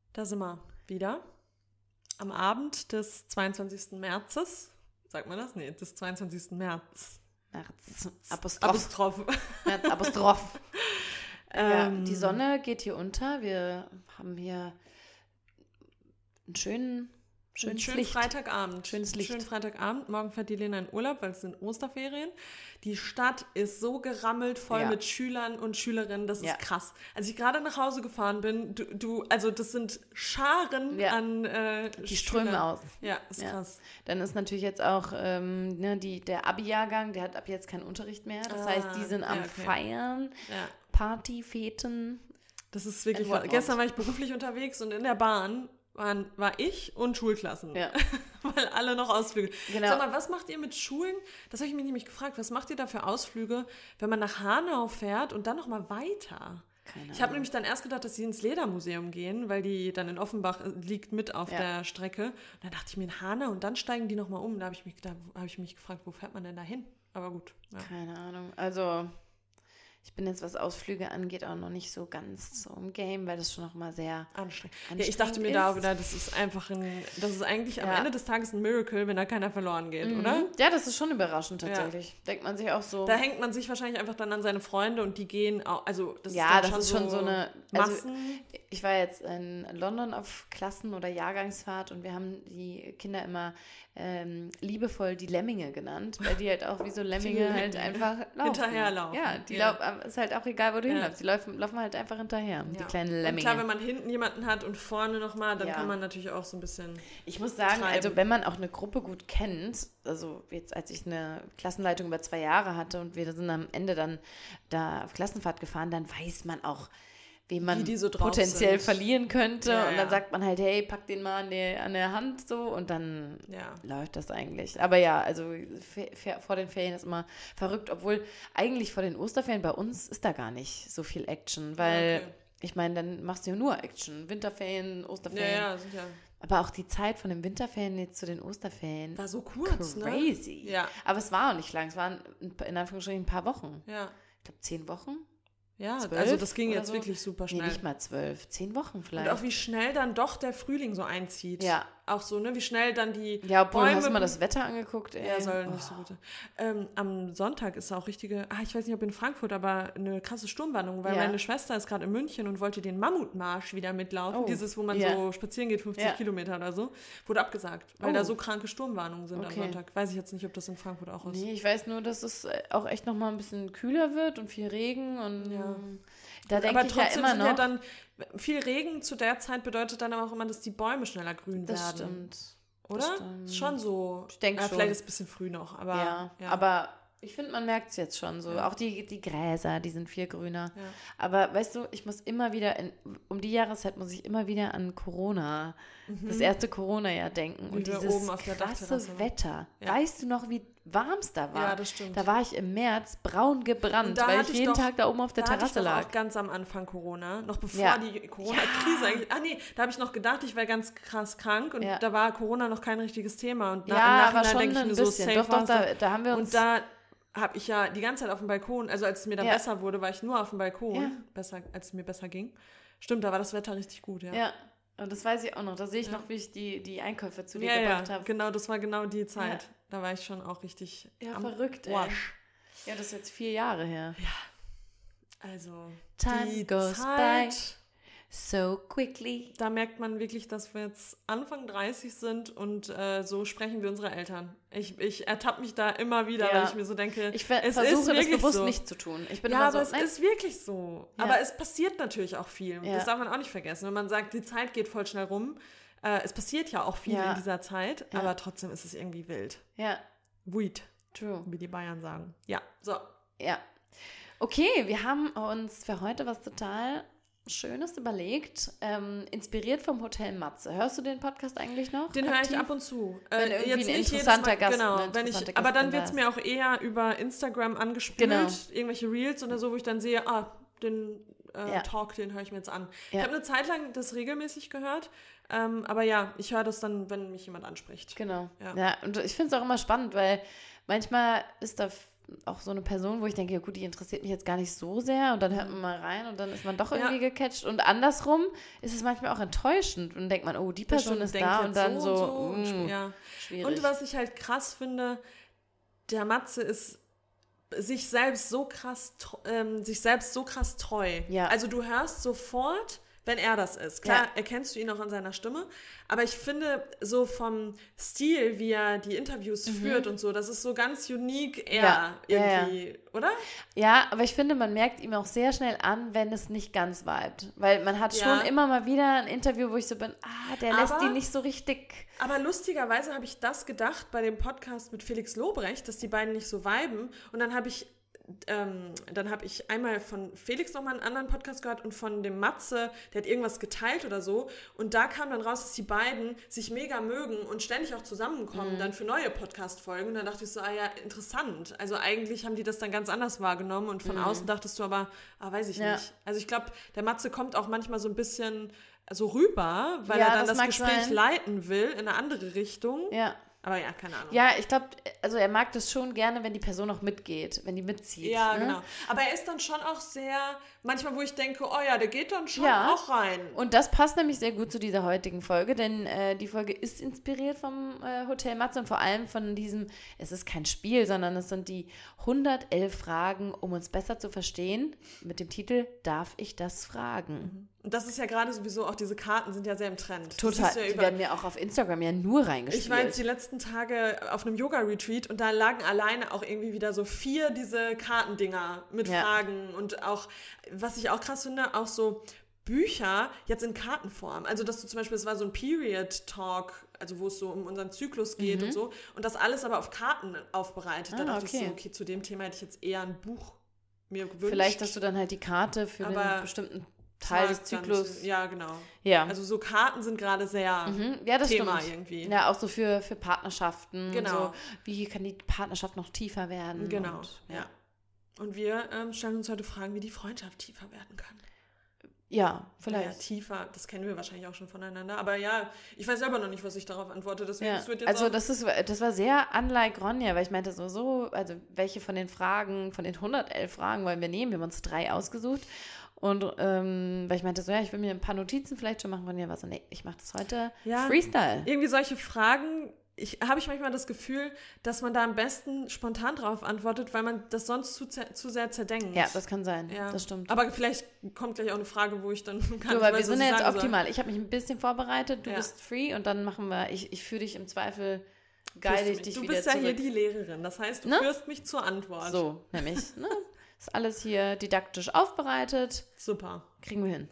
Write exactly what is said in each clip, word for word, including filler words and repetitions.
Da sind wir wieder. Am Abend des zweiundzwanzigsten Märzes. Sagt man das? Nee, des zweiundzwanzigsten März. März. Apostroph. Apostroph. März, Apostroph. ja, Ähm, die Sonne geht hier unter. Wir haben hier einen schönen, schönes Einen schönen Licht. Freitagabend. Schönes Licht. Schönen Freitagabend. Morgen fährt die Lena in Urlaub, weil es sind Osterferien. Die Stadt ist so gerammelt voll Ja. mit Schülern und Schülerinnen. Das Ja. ist krass. Als ich gerade nach Hause gefahren bin, du, du also das sind Scharen Ja. an äh, Die strömen Schülern. aus. Ja, ist Ja. krass. Dann ist natürlich jetzt auch ähm, ne, die, der Abi-Jahrgang, der hat ab jetzt keinen Unterricht mehr. Das Ah, heißt, die sind am ja, okay. Feiern, Ja. Party, Feten. Das ist wirklich. And whatnot. Gestern war ich beruflich unterwegs und in der Bahn waren, war ich und Schulklassen. Ja. Weil alle noch Ausflüge. Genau. Sag mal, was macht ihr mit Schulen? Das habe ich mich nämlich gefragt. Was macht ihr da für Ausflüge, wenn man nach Hanau fährt und dann nochmal weiter? Keine Ich habe Ahnung. nämlich dann erst gedacht, dass sie ins Ledermuseum gehen, weil die dann in Offenbach äh, liegt mit auf Ja. der Strecke. Und dann dachte ich mir in Hanau und dann steigen die nochmal um. Da habe ich, mich- da habe ich mich gefragt, wo fährt man denn da hin? Aber gut. Ja. Keine Ahnung. Also, ich bin jetzt, was Ausflüge angeht, auch noch nicht so ganz so im Game, weil das schon noch mal sehr Anstrengend. Ja, anstrengend ich dachte mir ist. da wieder, das ist einfach ein, das ist eigentlich am Ja. Ende des Tages ein Miracle, wenn da keiner verloren geht, Mhm. oder? Ja, das ist schon überraschend tatsächlich. Denkt man sich auch so. Da hängt man sich wahrscheinlich einfach dann an seine Freunde und die gehen auch, also das Ja, ist dann das ist schon so eine- also- Massen. Ich war jetzt in London auf Klassen- oder Jahrgangsfahrt und wir haben die Kinder immer ähm, liebevoll die Lemminge genannt, weil die halt auch wie so Lemminge Die halt Lemminge. einfach laufen. Hinterherlaufen. Ja, die Ja. laufen, ist halt auch egal, wo du Ja. hinläufst. Die laufen, laufen halt einfach hinterher, die Ja. kleinen Und Lemminge. klar, wenn man hinten jemanden hat und vorne nochmal, dann Ja. kann man natürlich auch so ein bisschen. Ich muss sagen, treiben. also wenn man auch eine Gruppe gut kennt, also jetzt als ich eine Klassenleitung über zwei Jahre hatte und wir sind am Ende dann da auf Klassenfahrt gefahren, dann weiß man auch, wen man Wie die so drauf potenziell sind. verlieren könnte. Ja, und dann ja. sagt man halt, hey, pack den mal an der, an der Hand so und dann Ja. läuft das eigentlich. Aber ja, also fe- fe- vor den Ferien ist immer verrückt, obwohl eigentlich vor den Osterferien bei uns ist da gar nicht so viel Action, weil okay. ich meine, dann machst du ja nur Action. Winterferien, Ja, Osterferien. ja, sicher. Aber auch die Zeit von den Winterferien jetzt zu den Osterferien. War so kurz, ne? Crazy. Ja. Aber es war auch nicht lang. Es waren in in Anführungsstrichen ein paar Wochen. Ja. Ich glaube, zehn Wochen? Ja, Zwölf also das ging oder jetzt so? wirklich super Nee, schnell. nicht mal zwölf. Zehn Wochen Und vielleicht. auch wie schnell dann doch der Frühling so einzieht. Ja. Auch so, ne? Wie schnell dann die ja, obwohl, Bäume... hast du mal das Wetter angeguckt? Ey? Ja, soll nicht Oh. so gut sein. Ähm, am Sonntag ist auch richtige, ah, ich weiß nicht, ob in Frankfurt, aber eine krasse Sturmwarnung, weil Ja. meine Schwester ist gerade in München und wollte den Mammutmarsch wieder mitlaufen. Oh. Dieses, wo man Ja. so spazieren geht, fünfzig Ja. Kilometer oder so, wurde abgesagt, weil Oh. da so kranke Sturmwarnungen sind Okay. am Sonntag. Weiß ich jetzt nicht, ob das in Frankfurt auch ist. Nee, ich weiß nur, dass es auch echt nochmal ein bisschen kühler wird und viel Regen. Und Ja. da denke aber ich ja trotzdem immer sind noch. ja dann, viel Regen zu der Zeit bedeutet dann aber auch immer, dass die Bäume schneller grün das werden. stimmt. Oder? stimmt. Ist schon so. Ich denke ja, schon. Vielleicht ist es ein bisschen früh noch, aber. Ja, ja. aber ich finde, man merkt es jetzt schon so. Ja. Auch die, die Gräser, die sind viel grüner. Ja. Aber weißt du, ich muss immer wieder, in, um die Jahreszeit muss ich immer wieder an Corona, das erste Corona-Jahr denken. Mhm. Wie und wir dieses oben auf der krasse Dachterrasse waren. Wetter. Ja. Weißt du noch, wie warm es da war? Ja, das stimmt. Da war ich im März braun gebrannt, Und da weil ich hatte ich jeden doch- Tag da oben auf der da hatte ich Terrasse doch lag. auch ganz am Anfang Corona, noch bevor Ja. die Corona-Krise eigentlich. Ah nee, da habe ich noch gedacht, ich wäre ganz krass krank und Ja. da war Corona noch kein richtiges Thema. Und na, Ja, im aber Nachhinein schon denke ich ein mir so, bisschen. safe Doch, doch, war's da, da haben wir uns... Und da habe ich ja die ganze Zeit auf dem Balkon, also als es mir dann Ja. besser wurde, war ich nur auf dem Balkon, Ja. besser, als es mir besser ging. Stimmt, da war das Wetter richtig gut, ja. ja, und das weiß ich auch noch. Da sehe ich Ja. noch, wie ich die, die Einkäufe zu dir ja, ja, gebracht habe. genau, das war genau die Zeit. Ja. Da war ich schon auch richtig Ja, am verrückt, ey. Wasch. Ja, das ist jetzt vier Jahre her. Also, Time die goes Zeit, by so quickly. da merkt man wirklich, dass wir jetzt Anfang dreißig sind und äh, so sprechen wir unsere Eltern. Ich, ich ertappe mich da immer wieder, Ja. weil ich mir so denke, Ich ver es versuche ist das wirklich bewusst so. nicht zu tun. Ich bin Ja, immer aber so, es nein, ist wirklich so. Ja. Aber es passiert natürlich auch viel. Ja. Das darf man auch nicht vergessen. Wenn man sagt, die Zeit geht voll schnell rum, äh, es passiert ja auch viel Ja. in dieser Zeit, Ja. aber trotzdem ist es irgendwie wild. ja, Weed, true. wie die Bayern sagen. Ja, so. Ja. Okay, wir haben uns für heute was total Schönes überlegt. Ähm, inspiriert vom Hotel Matze. Hörst du den Podcast eigentlich noch? Den höre ich aktiv? ab und zu. Wenn irgendwie ein nicht jedes interessanter Mal- Gast- Genau, eine wenn interessante ich, aber dann Gästin wird es da mir auch eher über Instagram angespült, Genau. irgendwelche Reels oder so, wo ich dann sehe, ah, den äh, Ja. Talk, den höre ich mir jetzt an. Ja. Ich habe eine Zeit lang das regelmäßig gehört, ähm, aber ja, ich höre das dann, wenn mich jemand anspricht. Genau. Ja. Ja, und ich finde es auch immer spannend, weil manchmal ist da auch so eine Person, wo ich denke, ja gut, die interessiert mich jetzt gar nicht so sehr und dann hört man mal rein und dann ist man doch irgendwie ja. gecatcht und andersrum ist es manchmal auch enttäuschend und denkt man, oh, die Person ist da und dann so, so und so mh, ja. schwierig. Und was ich halt krass finde, der Matze ist sich selbst so krass, ähm, sich selbst so krass treu. Ja. Also du hörst sofort, wenn er das ist. Klar, ja. erkennst du ihn auch an seiner Stimme, aber ich finde so vom Stil, wie er die Interviews mhm. führt und so, das ist so ganz unique er ja. irgendwie, ja, ja. oder? Ja, aber ich finde, man merkt ihm auch sehr schnell an, wenn es nicht ganz vibet. Weil man hat ja. schon immer mal wieder ein Interview, wo ich so bin, ah, der lässt aber, ihn nicht so richtig. Aber lustigerweise habe ich das gedacht bei dem Podcast mit Felix Lobrecht, dass die beiden nicht so viben und dann habe ich Ähm, dann habe ich einmal von Felix nochmal einen anderen Podcast gehört und von dem Matze, der hat irgendwas geteilt oder so und da kam dann raus, dass die beiden sich mega mögen und ständig auch zusammenkommen, mhm. dann für neue Podcast-Folgen und dann dachte ich so, ah ja, interessant, also eigentlich haben die das dann ganz anders wahrgenommen und von mhm. außen dachtest du aber, ah, weiß ich ja. nicht. Also ich glaube, der Matze kommt auch manchmal so ein bisschen so rüber, weil ja, er dann das, das Gespräch sein. leiten will in eine andere Richtung. Ja. Aber ja, keine Ahnung. Ja, ich glaube, also er mag das schon gerne, wenn die Person auch mitgeht, wenn die mitzieht. Ja, ne? genau. Aber er ist dann schon auch sehr, manchmal wo ich denke, oh ja, der geht dann schon ja. auch rein. Und das passt nämlich sehr gut zu dieser heutigen Folge, denn äh, die Folge ist inspiriert vom äh, Hotel Matze und vor allem von diesem, es ist kein Spiel, sondern es sind die hundertelf Fragen, um uns besser zu verstehen, mit dem Titel Darf ich das fragen? Mhm. Und das ist ja gerade sowieso, auch diese Karten sind ja sehr im Trend. Total, ja die werden mir auch auf Instagram ja nur reingespielt. Ich war jetzt die letzten Tage auf einem Yoga-Retreat und da lagen alleine auch irgendwie wieder so vier diese Kartendinger mit ja. Fragen und auch, was ich auch krass finde, auch so Bücher jetzt in Kartenform. Also, dass du zum Beispiel, es war so ein Period-Talk, also wo es so um unseren Zyklus geht mhm. und so und das alles aber auf Karten aufbereitet. Da ah, dachte okay. ich so, okay, zu dem Thema hätte ich jetzt eher ein Buch mir gewünscht. Vielleicht hast du dann halt die Karte für aber einen bestimmten Teil des Zyklus. Dann, ja, genau. Ja. Also so Karten sind gerade sehr mhm. ja, das Thema stimmt. irgendwie. Ja, auch so für, für Partnerschaften. Genau. So, wie kann die Partnerschaft noch tiefer werden? Genau, und, ja. ja. Und wir ähm, stellen uns heute Fragen, wie die Freundschaft tiefer werden kann. Ja, vielleicht. Ja, tiefer, das kennen wir wahrscheinlich auch schon voneinander. Aber ja, ich weiß selber noch nicht, was ich darauf antworte. Deswegen, ja. das wird jetzt also auch das, ist, das war sehr unlike Ronja, weil ich meinte so, so, also welche von den Fragen, von den hundertelf Fragen wollen wir nehmen? Wir haben uns drei ausgesucht. Und ähm, weil ich meinte so, ja, ich will mir ein paar Notizen vielleicht schon machen. Ronja war so, nee, ich mache das heute ja, Freestyle. Irgendwie solche Fragen, ich, habe ich manchmal das Gefühl, dass man da am besten spontan drauf antwortet, weil man das sonst zu, zu sehr zerdenkt. Ja, das kann sein, ja. das stimmt. Aber vielleicht kommt gleich auch eine Frage, wo ich dann kann. Du, weil ich weiß, wir sind ja jetzt optimal. soll. Ich habe mich ein bisschen vorbereitet, du ja. bist free und dann machen wir, ich, ich führe dich im Zweifel, geile ich dich du wieder bist ja zurück. hier die Lehrerin, das heißt, du ne? führst mich zur Antwort. So, nämlich, ne? Ist alles hier didaktisch aufbereitet. Super. Kriegen wir hin.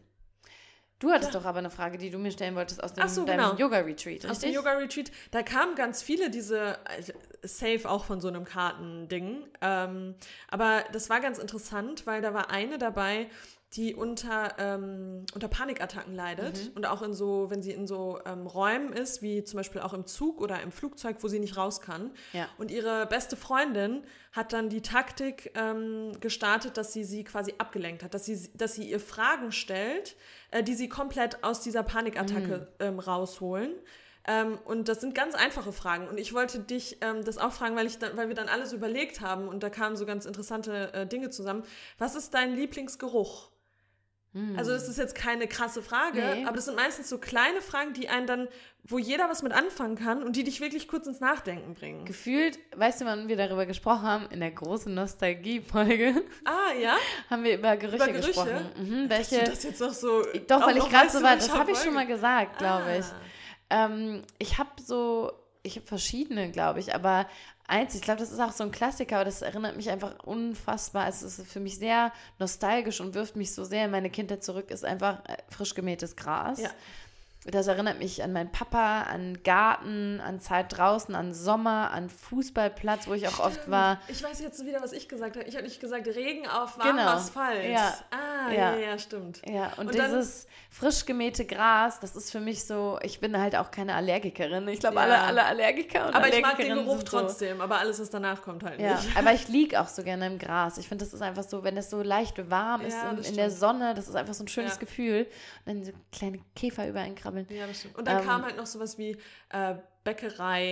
Du hattest ja. doch aber eine Frage, die du mir stellen wolltest aus dem, so, deinem genau. Yoga-Retreat, richtig? Aus dem Yoga-Retreat, da kamen ganz viele diese, safe auch von so einem Kartending, ähm, aber das war ganz interessant, weil da war eine dabei, die unter, ähm, unter Panikattacken leidet mhm. und auch in so, wenn sie in so ähm, Räumen ist, wie zum Beispiel auch im Zug oder im Flugzeug, wo sie nicht raus kann. Ja. Und ihre beste Freundin hat dann die Taktik ähm, gestartet, dass sie sie quasi abgelenkt hat, dass sie, dass sie ihr Fragen stellt, äh, die sie komplett aus dieser Panikattacke mhm. ähm, rausholen. Ähm, und das sind ganz einfache Fragen. Und ich wollte dich ähm, das auch fragen, weil, ich dann, weil wir dann alles überlegt haben und da kamen so ganz interessante äh, Dinge zusammen. Was ist dein Lieblingsgeruch? Also das ist jetzt keine krasse Frage, nee. aber das sind meistens so kleine Fragen, die einen dann, wo jeder was mit anfangen kann und die dich wirklich kurz ins Nachdenken bringen. Gefühlt, weißt du, wann wir darüber gesprochen haben? In der großen Nostalgie-Folge. Ah, ja? haben wir über Gerüche, über Gerüche? gesprochen. Mhm, welche, Hast du das jetzt noch so... Doch, weil ich gerade so war, das habe ich Folge? schon mal gesagt, glaube ah. ich. Ähm, ich habe so, ich habe verschiedene, glaube ich, aber eins, ich glaube, das ist auch so ein Klassiker, aber das erinnert mich einfach unfassbar. Es ist für mich sehr nostalgisch und wirft mich so sehr in meine Kindheit zurück, ist einfach frisch gemähtes Gras. Ja. Das erinnert mich an meinen Papa, an Garten, an Zeit draußen, an Sommer, an Fußballplatz, wo ich auch Stimmt. oft war. Ich weiß jetzt wieder, was ich gesagt habe. Ich habe nicht gesagt, Regen auf warmem genau. Asphalt. Ja. Ah, ja. ja, ja, stimmt. Ja, und, und dieses dann, frisch gemähte Gras, das ist für mich so, ich bin halt auch keine Allergikerin. Ich glaube, ja. alle, alle Allergiker und aber ich mag den Allergikerinnen Geruch sind so, trotzdem, aber alles, was danach kommt, halt ja, nicht. aber ich liege auch so gerne im Gras. Ich finde, das ist einfach so, wenn es so leicht warm ist ja, und in stimmt. der Sonne, das ist einfach so ein schönes Ja. Gefühl. Und dann so kleine Käfer über einen krabbeln. Ja, das stimmt. Und dann Ähm, kam halt noch sowas wie äh, Bäckerei,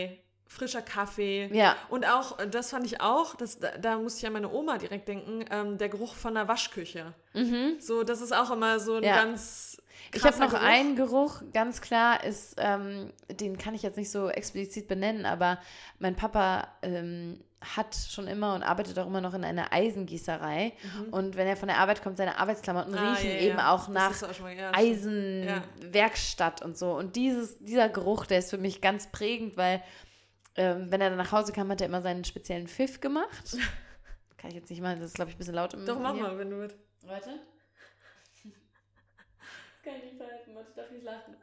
frischer Kaffee. Ja. Und auch, das fand ich auch, das, da, da musste ich an meine Oma direkt denken, ähm, der Geruch von der Waschküche. Mhm. So, das ist auch immer so ein Ja. ganz Ich habe noch Geruch. einen Geruch, ganz klar, ist, ähm, den kann ich jetzt nicht so explizit benennen, aber mein Papa ähm, hat schon immer und arbeitet auch immer noch in einer Eisengießerei. Mhm. Und wenn er von der Arbeit kommt, seine Arbeitsklamotten ah, riechen ja, eben ja. auch das nach auch mal, ja, Eisenwerkstatt ja. und so. Und dieses, dieser Geruch, der ist für mich ganz prägend, weil ähm, wenn er dann nach Hause kam, hat er immer seinen speziellen Pfiff gemacht. Kann ich jetzt nicht machen, das ist, glaube ich, ein bisschen laut im Doch, mach hier. mal, wenn du willst. Warte. Das kann ich nicht verhalten, warte, ich darf nicht lachen.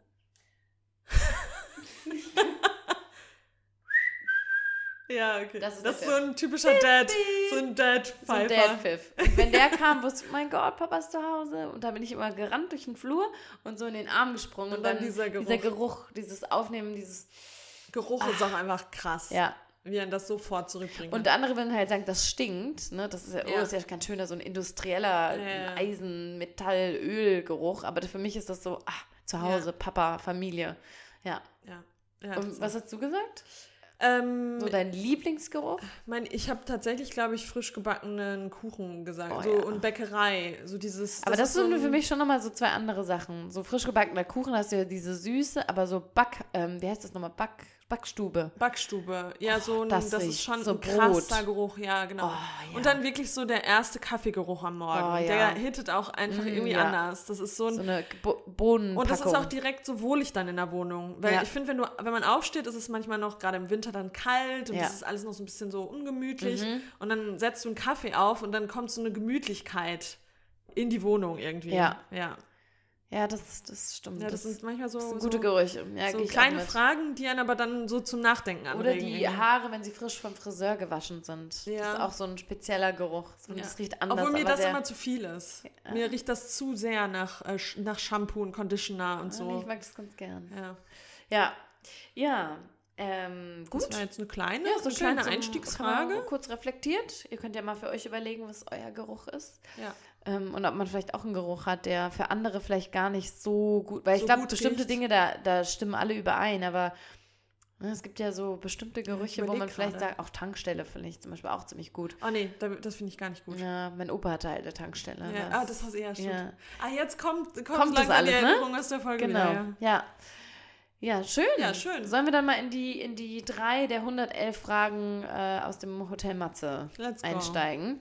Ja, okay. Das ist, das ist der so ein typischer Dad, so ein Dad-Pfeifer. So ein Dad-Pfiff. Und wenn der kam, wusste ich, mein Gott, Papa ist zu Hause. Und da bin ich immer gerannt durch den Flur und so in den Arm gesprungen. Und, und dann, dann dieser, Geruch. dieser Geruch, dieses Aufnehmen, dieses... Geruch Ach. ist auch einfach krass. Ja. Wie er das sofort zurückbringt. Und andere würden halt sagen, das stinkt. Ne? Das ist ja, ja. Oh, ist ja kein schöner, so ein industrieller ja. Eisen-, Metall-, Öl-Geruch. Aber für mich ist das so, ah, zu Hause, ja. Papa, Familie. Ja. ja. ja und was hast du gesagt? Ähm, so dein Lieblingsgeruch? Mein, ich habe tatsächlich, glaube ich, frisch gebackenen Kuchen gesagt. Oh, so, ja. Und Bäckerei. So dieses, das aber das so sind für mich schon nochmal so zwei andere Sachen. So frisch gebackener Kuchen, hast du ja diese Süße, aber so Back, ähm, wie heißt das nochmal? Back, Backstube. Backstube. Ja, so ein, das, das ist schon so ein Brot. krasser Geruch. Ja, genau. Oh, ja. Und dann wirklich so der erste Kaffeegeruch am Morgen. Oh, ja. Der hittet auch einfach mm, irgendwie ja. anders. Das ist so ein... So eine Bo- Bohnenpackung. Und das ist auch direkt so wohlig dann in der Wohnung. Weil ja. ich finde, wenn du, wenn man aufsteht, ist es manchmal noch gerade im Winter dann kalt und ja. es ist alles noch so ein bisschen so ungemütlich. Mhm. Und dann setzt du einen Kaffee auf und dann kommt so eine Gemütlichkeit in die Wohnung irgendwie. Ja. Ja. Ja, das, das stimmt. Ja, das, das sind manchmal so, das sind so gute Gerüche. Ja, so kleine Fragen, die einen aber dann so zum Nachdenken anregen. Oder die Haare, wenn sie frisch vom Friseur gewaschen sind. Ja. Das ist auch so ein spezieller Geruch. Und ja. Das riecht anders. Obwohl mir aber das sehr... immer zu viel ist. Ja. Mir riecht das zu sehr nach, äh, nach Shampoo und Conditioner und so. Ja, ich mag das ganz gern. Ja. Ja. Ja. Ähm, gut. Das war jetzt eine kleine, ja, so eine kleine zum, Einstiegsfrage. Kurz reflektiert. Ihr könnt ja mal für euch überlegen, was euer Geruch ist. Ja. Ähm, und ob man vielleicht auch einen Geruch hat, der für andere vielleicht gar nicht so gut, weil so ich glaube, bestimmte riecht. Dinge, da, da stimmen alle überein, aber ne, es gibt ja so bestimmte Gerüche, wo man vielleicht grade. sagt, auch Tankstelle finde ich zum Beispiel auch ziemlich gut. Oh nee, das finde ich gar nicht gut. Ja, mein Opa hatte halt eine Tankstelle. Ja, das, ah, das hast du eher stimmt. Ja. Ah, jetzt kommt, kommt, kommt das alles, die Erinnerung ne? aus der Folge genau. wieder. Ja. ja. Ja, schön. Ja, schön. Sollen wir dann mal in die, in die drei der hundertelf Fragen äh, aus dem Hotel Matze Let's einsteigen?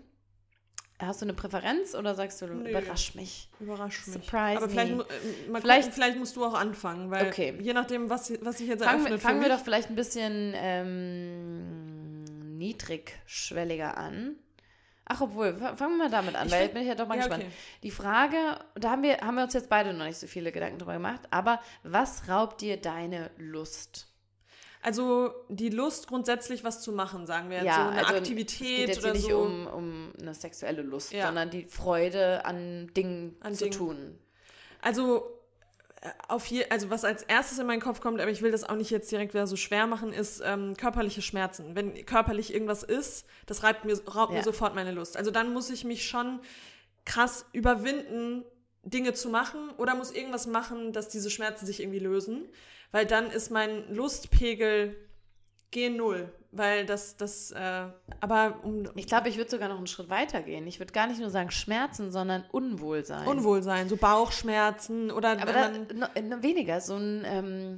Go. Hast du eine Präferenz oder sagst du, Nö. überrasch mich? Überrasch mich. Surprise Aber vielleicht, me. äh, mal vielleicht, gucken, vielleicht musst du auch anfangen, weil okay. je nachdem, was, was ich jetzt fangen eröffnet wir, fangen für wir mich. doch vielleicht ein bisschen ähm, niedrigschwelliger an. Ach, obwohl, fangen wir mal damit an, ich weil find, bin ich ja doch mal ja, gespannt. Okay. Die Frage, da haben wir, haben wir uns jetzt beide noch nicht so viele Gedanken drüber gemacht, aber was raubt dir deine Lust? Also die Lust, grundsätzlich was zu machen, sagen wir jetzt. Ja, so eine also Aktivität es geht jetzt oder nicht so. um, um eine sexuelle Lust, ja. sondern die Freude an Dingen an zu Dingen. tun. Also auf je, also was als erstes in meinen Kopf kommt, aber ich will das auch nicht jetzt direkt wieder so schwer machen, ist ähm, körperliche Schmerzen. Wenn körperlich irgendwas ist, das raubt mir, raubt ja. mir sofort meine Lust. Also dann muss ich mich schon krass überwinden, Dinge zu machen oder muss irgendwas machen, dass diese Schmerzen sich irgendwie lösen. Weil dann ist mein Lustpegel G null. Weil das, das, äh, aber um... Ich glaube, ich würde sogar noch einen Schritt weiter gehen. Ich würde gar nicht nur sagen Schmerzen, sondern Unwohlsein. Unwohlsein, so Bauchschmerzen oder... Aber da, no, no, weniger, so ein... Ähm,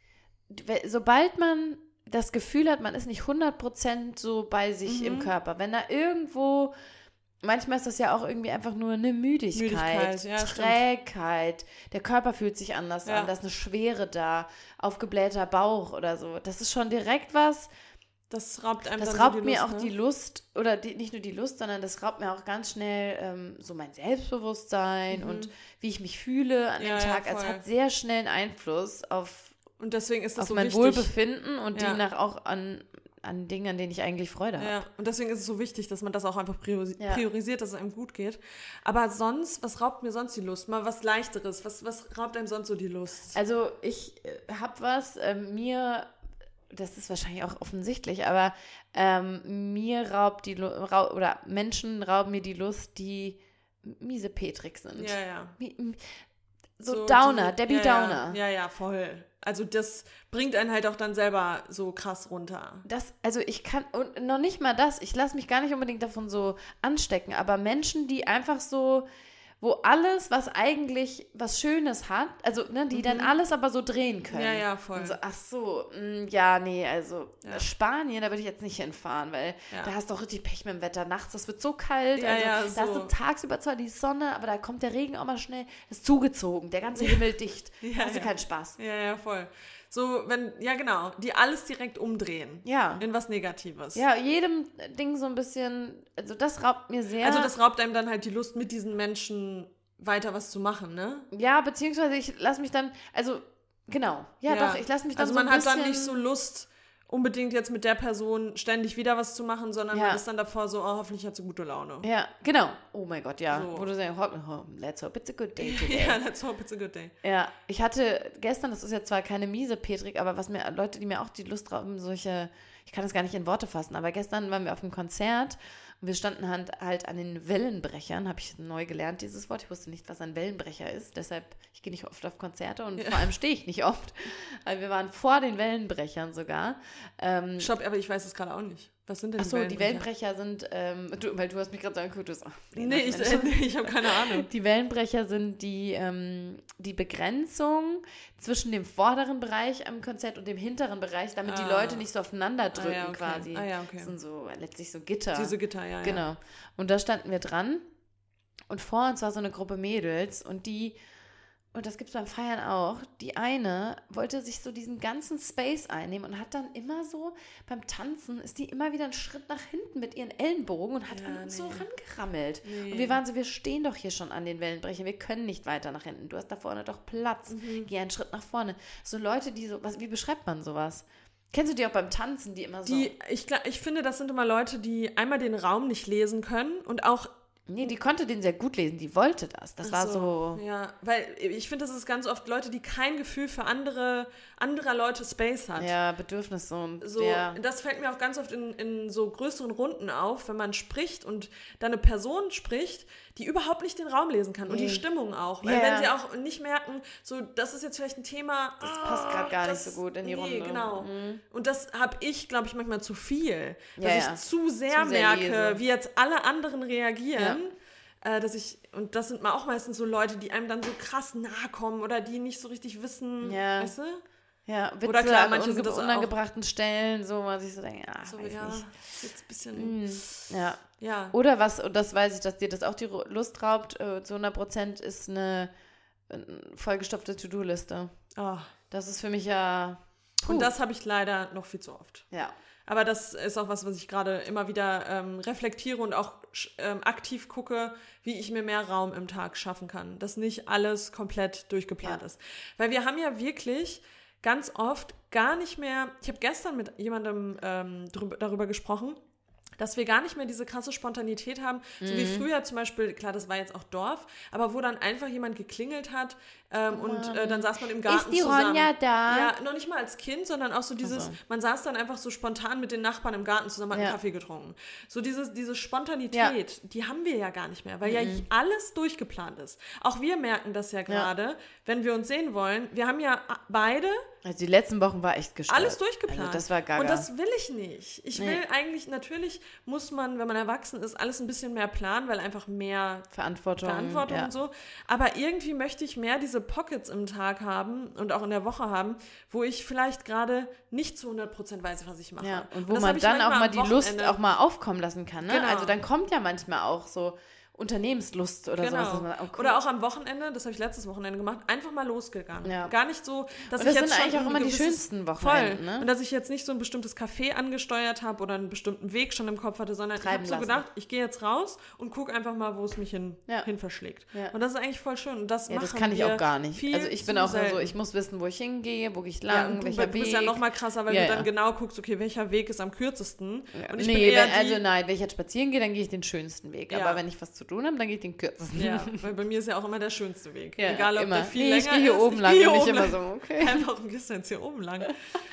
sobald man das Gefühl hat, man ist nicht hundert Prozent so bei sich mhm. im Körper, wenn da irgendwo... Manchmal ist das ja auch irgendwie einfach nur eine Müdigkeit, Müdigkeit ja, Trägheit. Stimmt. Der Körper fühlt sich anders ja. an, da ist eine Schwere da, aufgeblähter Bauch oder so. Das ist schon direkt was... Das raubt einem Das dann raubt so die mir Lust, auch ne? die Lust, oder die, nicht nur die Lust, sondern das raubt mir auch ganz schnell ähm, so mein Selbstbewusstsein mhm. und wie ich mich fühle an ja, dem Tag. Ja, also es hat sehr schnell einen Einfluss auf, und deswegen ist das auf so mein wichtig. Wohlbefinden und ja. demnach auch an, an Dingen, an denen ich eigentlich Freude habe. Ja, und deswegen ist es so wichtig, dass man das auch einfach priorisi- ja. priorisiert, dass es einem gut geht. Aber sonst, was raubt mir sonst die Lust? Mal was Leichteres. Was, was raubt einem sonst so die Lust? Also ich äh, habe was, äh, mir... Das ist wahrscheinlich auch offensichtlich, aber ähm, mir raubt die Lu- ra- oder Menschen rauben mir die Lust, die miesepetrig sind. Ja, ja. Mi- So, so Downer, die, Debbie ja, Downer. Ja, ja, ja, voll. also das bringt einen halt auch dann selber so krass runter. Das, also ich kann, und noch nicht mal das, ich lasse mich gar nicht unbedingt davon so anstecken, aber Menschen, die einfach so, wo alles, was eigentlich was Schönes hat, also ne, die mhm. dann alles aber so drehen können. Ja, ja, voll. Und so, ach so, mh, ja, nee, also ja. Spanien, da würde ich jetzt nicht hinfahren, weil ja. da hast du auch richtig Pech mit dem Wetter. Nachts, das wird so kalt, ja, also ja, da so. hast du tagsüber zwar die Sonne, aber da kommt der Regen auch mal schnell, ist zugezogen, der ganze Himmel dicht, ja, da hast du ja. keinen Spaß. Ja, ja, voll. So, wenn, ja genau, die alles direkt umdrehen. Ja. In was Negatives. Ja, jedem Ding so ein bisschen, also das raubt mir sehr. Also das raubt einem dann halt die Lust, mit diesen Menschen weiter was zu machen, ne? Ja, beziehungsweise ich lasse mich dann, also genau, ja, ja. doch, ich lasse mich dann also so ein man bisschen... hat dann nicht so Lust, unbedingt jetzt mit der Person ständig wieder was zu machen, sondern ja. man ist dann davor so, oh, hoffentlich hat sie gute Laune. Ja, genau. Oh mein Gott, ja. So. Wo du sagst, oh, let's hope it's a good day today. Ja, let's hope it's a good day. Ja, ich hatte gestern, das ist ja zwar keine miese Petrik, aber was mir, Leute, die mir auch die Lust rauben, solche, ich kann das gar nicht in Worte fassen, aber gestern waren wir auf einem Konzert und wir standen halt, halt an den Wellenbrechern, habe ich neu gelernt, dieses Wort. Ich wusste nicht, was ein Wellenbrecher ist, deshalb, ich gehe nicht oft auf Konzerte und ja. vor allem stehe ich nicht oft. Aber wir waren vor den Wellenbrechern sogar. Ähm, Stopp, aber ich weiß es gerade auch nicht. Was sind denn Ach so, die Wellenbrecher? die Wellenbrecher sind, ähm, du, weil du hast mich gerade so angeguckt, du hast, ach, nee, nee, ich, äh, nee, ich habe keine Ahnung. Die Wellenbrecher sind die, ähm, die Begrenzung zwischen dem vorderen Bereich am Konzert und dem hinteren Bereich, damit ah. die Leute nicht so aufeinander drücken ah, ja, okay. quasi. Ah, ja, okay. Das sind so letztlich so Gitter. Diese Gitter, ja, Genau. Ja. Und da standen wir dran und vor uns war so eine Gruppe Mädels und die, und das gibt es beim Feiern auch, die eine wollte sich so diesen ganzen Space einnehmen und hat dann immer so, beim Tanzen ist die immer wieder einen Schritt nach hinten mit ihren Ellenbogen und hat ja, an uns nee. so rangerammelt. Nee. Und wir waren so, wir stehen doch hier schon an den Wellenbrechern, wir können nicht weiter nach hinten. Du hast da vorne doch Platz, mhm. geh einen Schritt nach vorne. So Leute, die so, was, wie beschreibt man sowas? Kennst du die auch beim Tanzen, die immer so... Die, ich, ich finde, das sind immer Leute, die einmal den Raum nicht lesen können und auch... Nee, die konnte den sehr gut lesen, die wollte das. Das war so, so... Ja, weil ich finde, das ist ganz oft Leute, die kein Gefühl für andere, anderer Leute Space hat. Ja, Bedürfnisse und... So, ja. Das fällt mir auch ganz oft in, in so größeren Runden auf, wenn man spricht und da eine Person spricht, die überhaupt nicht den Raum lesen kann. Nee. Und die Stimmung auch. Weil ja. wenn sie auch nicht merken, so, das ist jetzt vielleicht ein Thema... Das oh, passt gerade gar das, nicht so gut in die nee, Runde. Genau. Mhm. Und das habe ich, glaube ich, manchmal zu viel. Dass ja, ich ja. zu sehr, zu sehr merke, lese. wie jetzt alle anderen reagieren. Ja. Äh, dass ich, und das sind mal auch meistens so Leute, die einem dann so krass nahe kommen oder die nicht so richtig wissen, ja. weißt du? Ja, Witze oder klar, an manche unge- sind das unangebrachten auch. Stellen, so, was ich so denke, ja, so, weiß ja, nicht. ist jetzt ein bisschen, mm, ja. ja. Oder was, und das weiß ich, dass dir das auch die Lust raubt, äh, zu hundert Prozent ist eine, eine vollgestopfte To-Do-Liste. Oh. Das ist für mich ja... Puh. Und das habe ich leider noch viel zu oft. Ja. Aber das ist auch was, was ich gerade immer wieder ähm, reflektiere und auch ähm, aktiv gucke, wie ich mir mehr Raum im Tag schaffen kann. Dass nicht alles komplett durchgeplant ja. ist. Weil wir haben ja wirklich ganz oft gar nicht mehr, ich habe gestern mit jemandem ähm, drüber, darüber gesprochen, dass wir gar nicht mehr diese krasse Spontanität haben, mhm. so wie früher zum Beispiel, klar, das war jetzt auch Dorf, aber wo dann einfach jemand geklingelt hat ähm, oh und äh, dann saß man im Garten zusammen. Ist die zusammen. Ronja da? Ja, noch nicht mal als Kind, sondern auch so dieses, also. man saß dann einfach so spontan mit den Nachbarn im Garten zusammen, hat ja. einen Kaffee getrunken. So dieses, diese Spontanität, ja. die haben wir ja gar nicht mehr, weil mhm. ja alles durchgeplant ist. Auch wir merken das ja gerade, ja. wenn wir uns sehen wollen. Wir haben ja beide... Also die letzten Wochen war echt gestört. Alles durchgeplant. Also das war gaga. Und das will ich nicht. Ich nee. will eigentlich, natürlich muss man, wenn man erwachsen ist, alles ein bisschen mehr planen, weil einfach mehr Verantwortung, Verantwortung ja. und so. Aber irgendwie möchte ich mehr diese Pockets im Tag haben und auch in der Woche haben, wo ich vielleicht gerade nicht zu hundert Prozent weiß, was ich mache. Ja, und wo und man dann auch mal die Wochenende. Lust auch mal aufkommen lassen kann. Ne? Genau. Also dann kommt ja manchmal auch so Unternehmenslust oder genau. sowas. Man, oh, cool. Oder auch am Wochenende, das habe ich letztes Wochenende gemacht, einfach mal losgegangen. Ja. Gar nicht so, dass und das ich jetzt sind schon eigentlich auch immer die schönsten Wochenenden. Voll. Ne? Und dass ich jetzt nicht so ein bestimmtes Café angesteuert habe oder einen bestimmten Weg schon im Kopf hatte, sondern Treiben ich habe so lassen. gedacht, ich gehe jetzt raus und gucke einfach mal, wo es mich hin, ja. hin verschlägt. Ja. Und das ist eigentlich voll schön. Und das, ja, machen das kann ich wir auch gar nicht. Viel also ich bin auch selten. so, ich muss wissen, wo ich hingehe, wo gehe ich lang, ja, und welcher du, Weg. Du bist ja noch mal krasser, weil ja, du dann ja. genau guckst, okay, welcher Weg ist am kürzesten. Ja. Und ich nee, bin eher wenn, die, also nein, wenn ich jetzt spazieren gehe, dann gehe ich den schönsten Weg. Ja. Aber wenn ich was zu tun habe, dann gehe ich den kürzesten. Ja, weil bei mir ist ja auch immer der schönste Weg. Ja, Egal, ob immer. der viel nee, länger ich gehe hier ist. oben ich lang hier und oben nicht immer lang. so, okay. Einfach ein bisschen jetzt hier oben lang.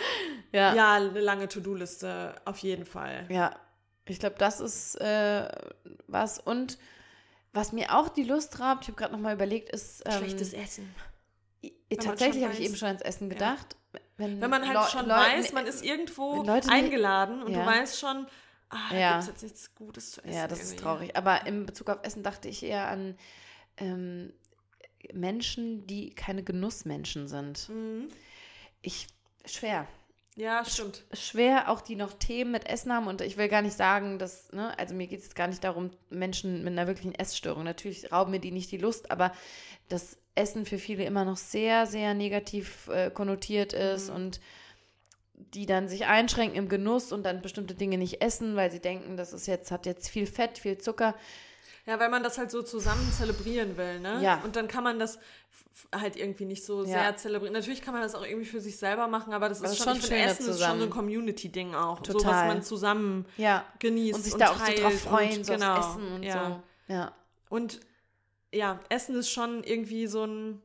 ja. ja, eine lange To-Do-Liste, auf jeden Fall. Ja, ich glaube, das ist äh, was. Und was mir auch die Lust raubt, ich habe gerade noch mal überlegt, ist... Ähm, Schlechtes Essen. Tatsächlich habe ich eben schon ans Essen gedacht. wenn, wenn man halt Leu- schon Leuten- weiß, man ist irgendwo wenn Leute nicht- eingeladen und Ja. du weißt schon, ah, da Ja. gibt es jetzt nichts Gutes zu essen. Ja, das ist irgendwie. traurig. Aber in Bezug auf Essen dachte ich eher an ähm, Menschen, die keine Genussmenschen sind. Mhm. Ich, schwer. Ja, stimmt. Schwer, auch die noch Themen mit Essen haben. Und ich will gar nicht sagen, dass, ne, also mir geht es jetzt gar nicht darum, Menschen mit einer wirklichen Essstörung. Natürlich rauben mir die nicht die Lust, aber das Essen für viele immer noch sehr, sehr negativ äh, konnotiert ist Mhm. und die dann sich einschränken im Genuss und dann bestimmte Dinge nicht essen, weil sie denken, das ist jetzt, hat jetzt viel Fett, viel Zucker. Ja, weil man das halt so zusammen zelebrieren will, ne? Ja. Und dann kann man das f- halt irgendwie nicht so Ja. sehr zelebrieren. Natürlich kann man das auch irgendwie für sich selber machen, aber das Aber ist es schon, ist ich schon finde, schöner Essen ist schon zusammen. so ein Community-Ding auch. So, was Total. man zusammen Ja. genießt Und sich und da auch so teilt drauf freuen, und, so genau, aufs Essen und ja. so. Ja. Und ja, Essen ist schon irgendwie so ein,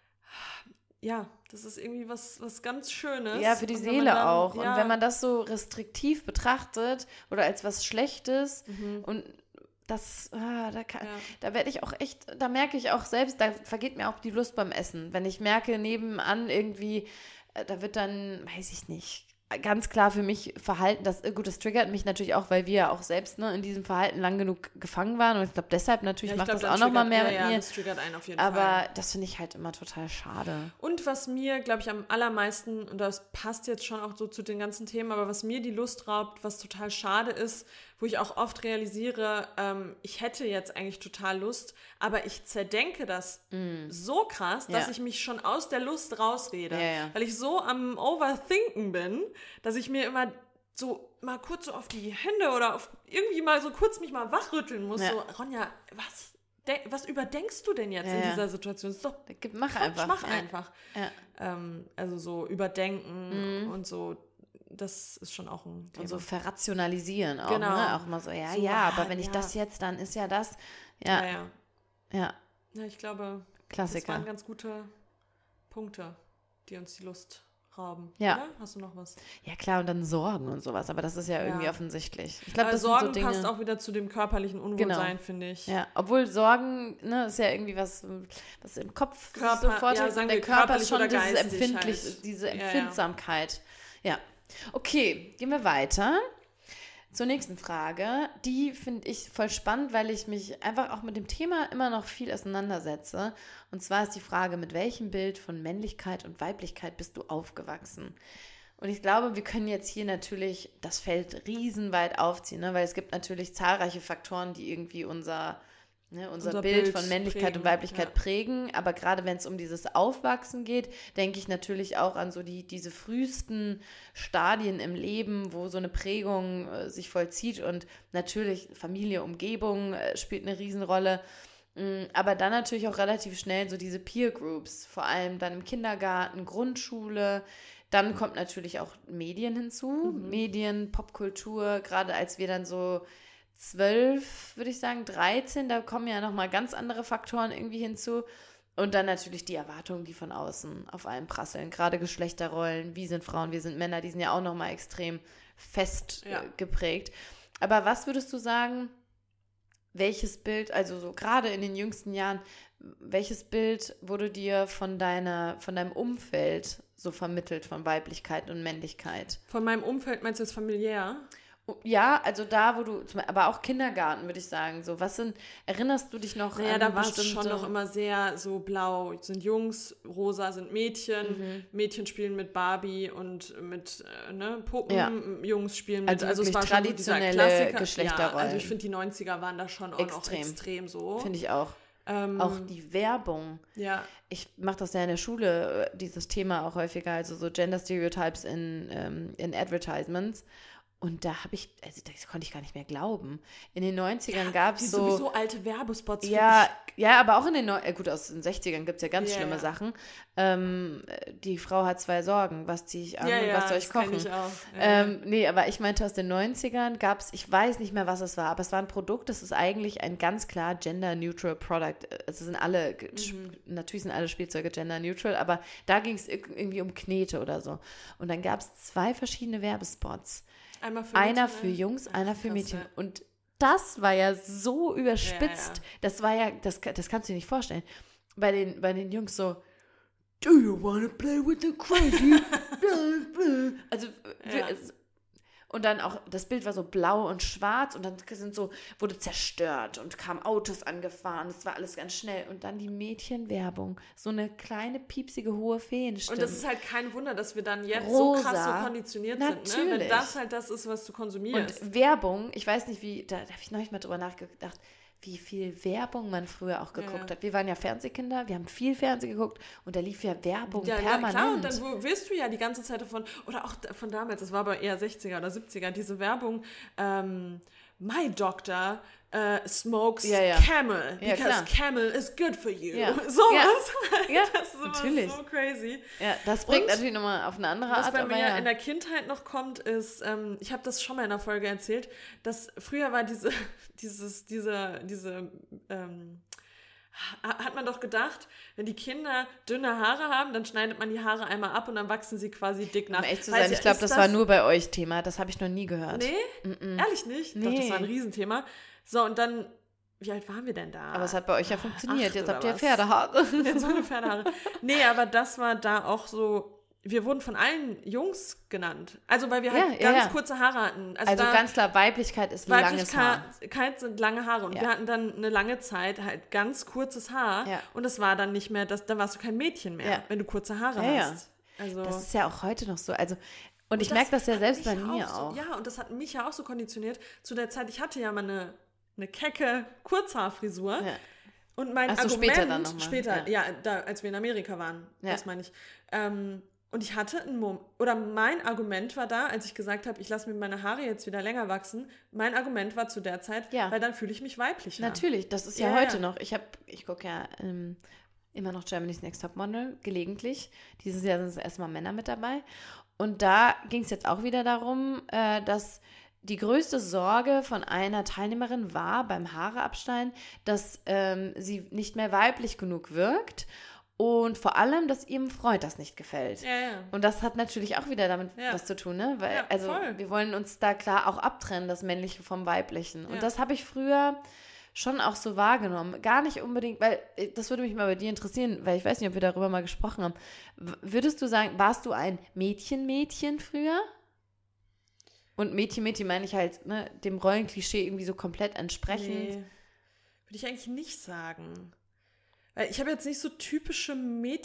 ja, das ist irgendwie was, was ganz Schönes. Ja, für die Und wenn man Seele dann- auch. Ja, Und wenn man das so restriktiv betrachtet oder als was Schlechtes Mhm. und das, ah, da, kann, Ja. da werde ich auch echt, da merke ich auch selbst, da vergeht mir auch die Lust beim Essen. Wenn ich merke, nebenan irgendwie, äh, da wird dann, weiß ich nicht, ganz klar für mich Verhalten, das, äh, gut, das triggert mich natürlich auch, weil wir ja auch selbst ne, in diesem Verhalten lang genug gefangen waren und ich glaube deshalb natürlich Ja, ich macht glaub, das dann auch nochmal triggert- mehr ja, mit ja, mir. das triggert einen auf jeden Aber Fall. das finde ich halt immer total schade. Und was mir, glaube ich, am allermeisten, und das passt jetzt schon auch so zu den ganzen Themen, aber was mir die Lust raubt, was total schade ist, wo ich auch oft realisiere, ähm, ich hätte jetzt eigentlich total Lust, aber ich zerdenke das so krass, dass Ja. ich mich schon aus der Lust rausrede. Ja, ja. Weil ich so am Overthinken bin, dass ich mir immer so mal kurz so auf die Hände oder auf irgendwie mal so kurz mich mal wachrütteln muss. Ja. So, Ronja, was, de- was überdenkst du denn jetzt Ja, in ja. dieser Situation? Das ist doch Gib- Mach Quatsch, einfach. mach Ja. einfach. Ja. Ähm, also so überdenken Mhm. und so, das ist schon auch ein Thema. Und so verrationalisieren auch, Genau. ne? Auch immer so, ja, So, ja, ah, aber wenn ich ja. das jetzt, dann ist ja das. ja, Ja, ja. ja, ja, ich glaube, das Klassiker. waren ganz gute Punkte, die uns die Lust rauben. Ja. Oder? Hast du noch was? Ja, klar, und dann Sorgen und sowas, aber das ist ja irgendwie Ja. offensichtlich. Ich glaube, Aber das Sorgen sind so Dinge. passt auch wieder zu dem körperlichen Unwohlsein, Genau. finde ich. Ja, obwohl Sorgen, ne, ist ja irgendwie was, was im Kopf sich Körper- so vorträgt ja, und sagen der wir Körper ist körperlich schon oder dieses geistig empfindlich, halt. diese Ja, ja. Empfindsamkeit. Ja. Okay, gehen wir weiter zur nächsten Frage. Die finde ich voll spannend, weil ich mich einfach auch mit dem Thema immer noch viel auseinandersetze. Und zwar ist die Frage, mit welchem Bild von Männlichkeit und Weiblichkeit bist du aufgewachsen? Und ich glaube, wir können jetzt hier natürlich das Feld riesenweit aufziehen, ne? Weil es gibt natürlich zahlreiche Faktoren, die irgendwie unser, ne, unser, Unser Bild, Bild von Männlichkeit prägen, und Weiblichkeit ja. prägen. Aber gerade wenn es um dieses Aufwachsen geht, denke ich natürlich auch an so die, diese frühesten Stadien im Leben, wo so eine Prägung äh, sich vollzieht. Und natürlich Familie, Umgebung äh, spielt eine Riesenrolle. Mm, Aber dann natürlich auch relativ schnell so diese Peer Groups, vor allem dann im Kindergarten, Grundschule. Dann kommt natürlich auch Medien hinzu, Mhm. Medien, Popkultur, gerade als wir dann so zwölf, würde ich sagen, dreizehn, da kommen ja nochmal ganz andere Faktoren irgendwie hinzu. Und dann natürlich die Erwartungen, die von außen auf einen prasseln, gerade Geschlechterrollen, wie sind Frauen, wie sind Männer, die sind ja auch nochmal extrem fest Ja. äh, geprägt. Aber was würdest du sagen, welches Bild, also so gerade in den jüngsten Jahren, welches Bild wurde dir von deiner, von deinem Umfeld so vermittelt von Weiblichkeit und Männlichkeit? Von meinem Umfeld meinst du jetzt familiär? Ja, also da, wo du, zum- aber auch Kindergarten, würde ich sagen. So, was sind, erinnerst du dich noch Naja, an da war es bestimmte... schon noch immer sehr so blau sind Jungs, rosa sind Mädchen, Mhm. Mädchen spielen mit Barbie und mit äh, ne, Puppen, Ja. Jungs spielen mit, Also also es wirklich war schon so dieser traditionelle Klassiker. Geschlechterrollen. Ja, also ich finde, die neunziger waren da schon auch noch Extrem. extrem so. Finde ich auch. Ähm, Auch die Werbung. ja, Ich mache das ja in der Schule, äh, dieses Thema auch häufiger, also so Gender Stereotypes in, ähm, in Advertisements. Und da habe ich, also das konnte ich gar nicht mehr glauben. In den neunzigern gab die es so... sowieso alte Werbespots. Ja, ja, aber auch in den, Neu äh, gut, aus den sechzigern gibt es ja ganz Ja, schlimme ja. Sachen. Ähm, äh, die Frau hat zwei Sorgen, was ziehe ich an ja, und ja, was soll ich das kenn kochen? Ich auch. Ja, Ähm, nee, aber ich meinte, aus den neunzigern gab es, ich weiß nicht mehr, was es war, aber es war ein Produkt, das ist eigentlich ein ganz klar gender-neutral Product. Es sind alle, Mhm. natürlich sind alle Spielzeuge gender-neutral, aber da ging es irgendwie um Knete oder so. Und dann gab es zwei verschiedene Werbespots. Einmal für Einer Mädchen, für Jungs, Ach, einer für krass, Mädchen. ja. Und das war ja so überspitzt. Ja, ja. Das war ja, das, das kannst du dir nicht vorstellen. Bei den, bei den Jungs so, do you wanna play with the crazy? Also, Ja. und dann auch, das Bild war so blau und schwarz und dann sind so, wurde zerstört und kamen Autos angefahren, das war alles ganz schnell. Und dann die Mädchenwerbung, so eine kleine, piepsige, hohe Feenstimme. Und das ist halt kein Wunder, dass wir dann jetzt Rosa. so krass so konditioniert sind, ne? Wenn das halt das ist, was du konsumierst. Und Werbung, ich weiß nicht wie, da, da habe ich neulich mal drüber nachgedacht, wie viel Werbung man früher auch geguckt Ja. hat. Wir waren ja Fernsehkinder, wir haben viel Fernsehen geguckt und da lief ja Werbung Ja, ja, permanent. klar, und dann wo- wirst du ja die ganze Zeit davon, oder auch von damals, das war aber eher sechziger oder siebziger, diese Werbung, ähm, My Doctor uh, smokes Ja, ja. Camel, Ja, because klar. Camel is good for you. Ja. Sowas. Ja, Das ist immer natürlich. so crazy. Ja, das bringt Und natürlich nochmal auf eine andere Was Art, bei aber mir ja. in der Kindheit noch kommt, ist, ähm, ich habe das schon mal in der Folge erzählt, dass früher war diese, dieses, diese, diese, ähm, ha- hat man doch gedacht, wenn die Kinder dünne Haare haben, dann schneidet man die Haare einmal ab und dann wachsen sie quasi dick nach. Um echt zu Weiß sein, ja, ich glaube, ist das, war nur bei euch Thema. Das habe ich noch nie gehört. Nee? Mm-mm. Ehrlich nicht? Nee. Doch, das war ein Riesenthema. So, und dann, wie alt waren wir denn da? Aber es hat bei euch ja funktioniert. Acht Jetzt oder habt ihr was? Pferdehaare. Jetzt haben wir Pferdehaare. Nee, aber das war da auch so, wir wurden von allen Jungs genannt. Also, weil wir halt Ja, ja, ganz ja. kurze Haare hatten. Also, Also da ganz klar, Weiblichkeit ist langes Haar. Weiblichkeit sind lange Haare. Und Ja. wir hatten dann eine lange Zeit halt ganz kurzes Haar. Ja. Und das war dann nicht mehr, das, dann warst du kein Mädchen mehr, Ja. wenn du kurze Haare Ja, ja. hast. Also, Das ist ja auch heute noch so. Also, und ich das merke das ja hat selbst bei mich mir so, auch. Ja, und das hat mich ja auch so konditioniert. Zu der Zeit, ich hatte ja mal eine, eine kecke Kurzhaarfrisur. Ja. Und mein Ach so, Argument, später dann noch mal, später, ja. ja, da, als wir in Amerika waren, Ja. das meine ich. Ähm, und ich hatte einen Moment, oder mein Argument war da, als ich gesagt habe, ich lasse mir meine Haare jetzt wieder länger wachsen, mein Argument war zu der Zeit, Ja. weil dann fühle ich mich weiblicher. Natürlich, das ist ja, Ja, heute ja. noch. Ich habe, ich gucke ja ähm, immer noch Germany's Next Topmodel, gelegentlich. Dieses Jahr sind es erstmal Männer mit dabei. Und da ging es jetzt auch wieder darum, äh, dass die größte Sorge von einer Teilnehmerin war beim Haareabschneiden, dass ähm, sie nicht mehr weiblich genug wirkt und vor allem, dass ihrem Freund das nicht gefällt. Ja, ja. Und das hat natürlich auch wieder damit Ja. was zu tun, ne? Weil, Ja, also voll. wir wollen uns da klar auch abtrennen, das Männliche vom Weiblichen. Und Ja. das habe ich früher schon auch so wahrgenommen. Gar nicht unbedingt, weil äh, das würde mich mal bei dir interessieren, weil ich weiß nicht, ob wir darüber mal gesprochen haben. W- Würdest du sagen, warst du ein Mädchen-Mädchen früher? Und Mädchen-Mädchen meine ich halt, ne, dem Rollenklischee irgendwie so komplett entsprechend. Nee, würde ich eigentlich nicht sagen. Weil ich habe jetzt nicht so typische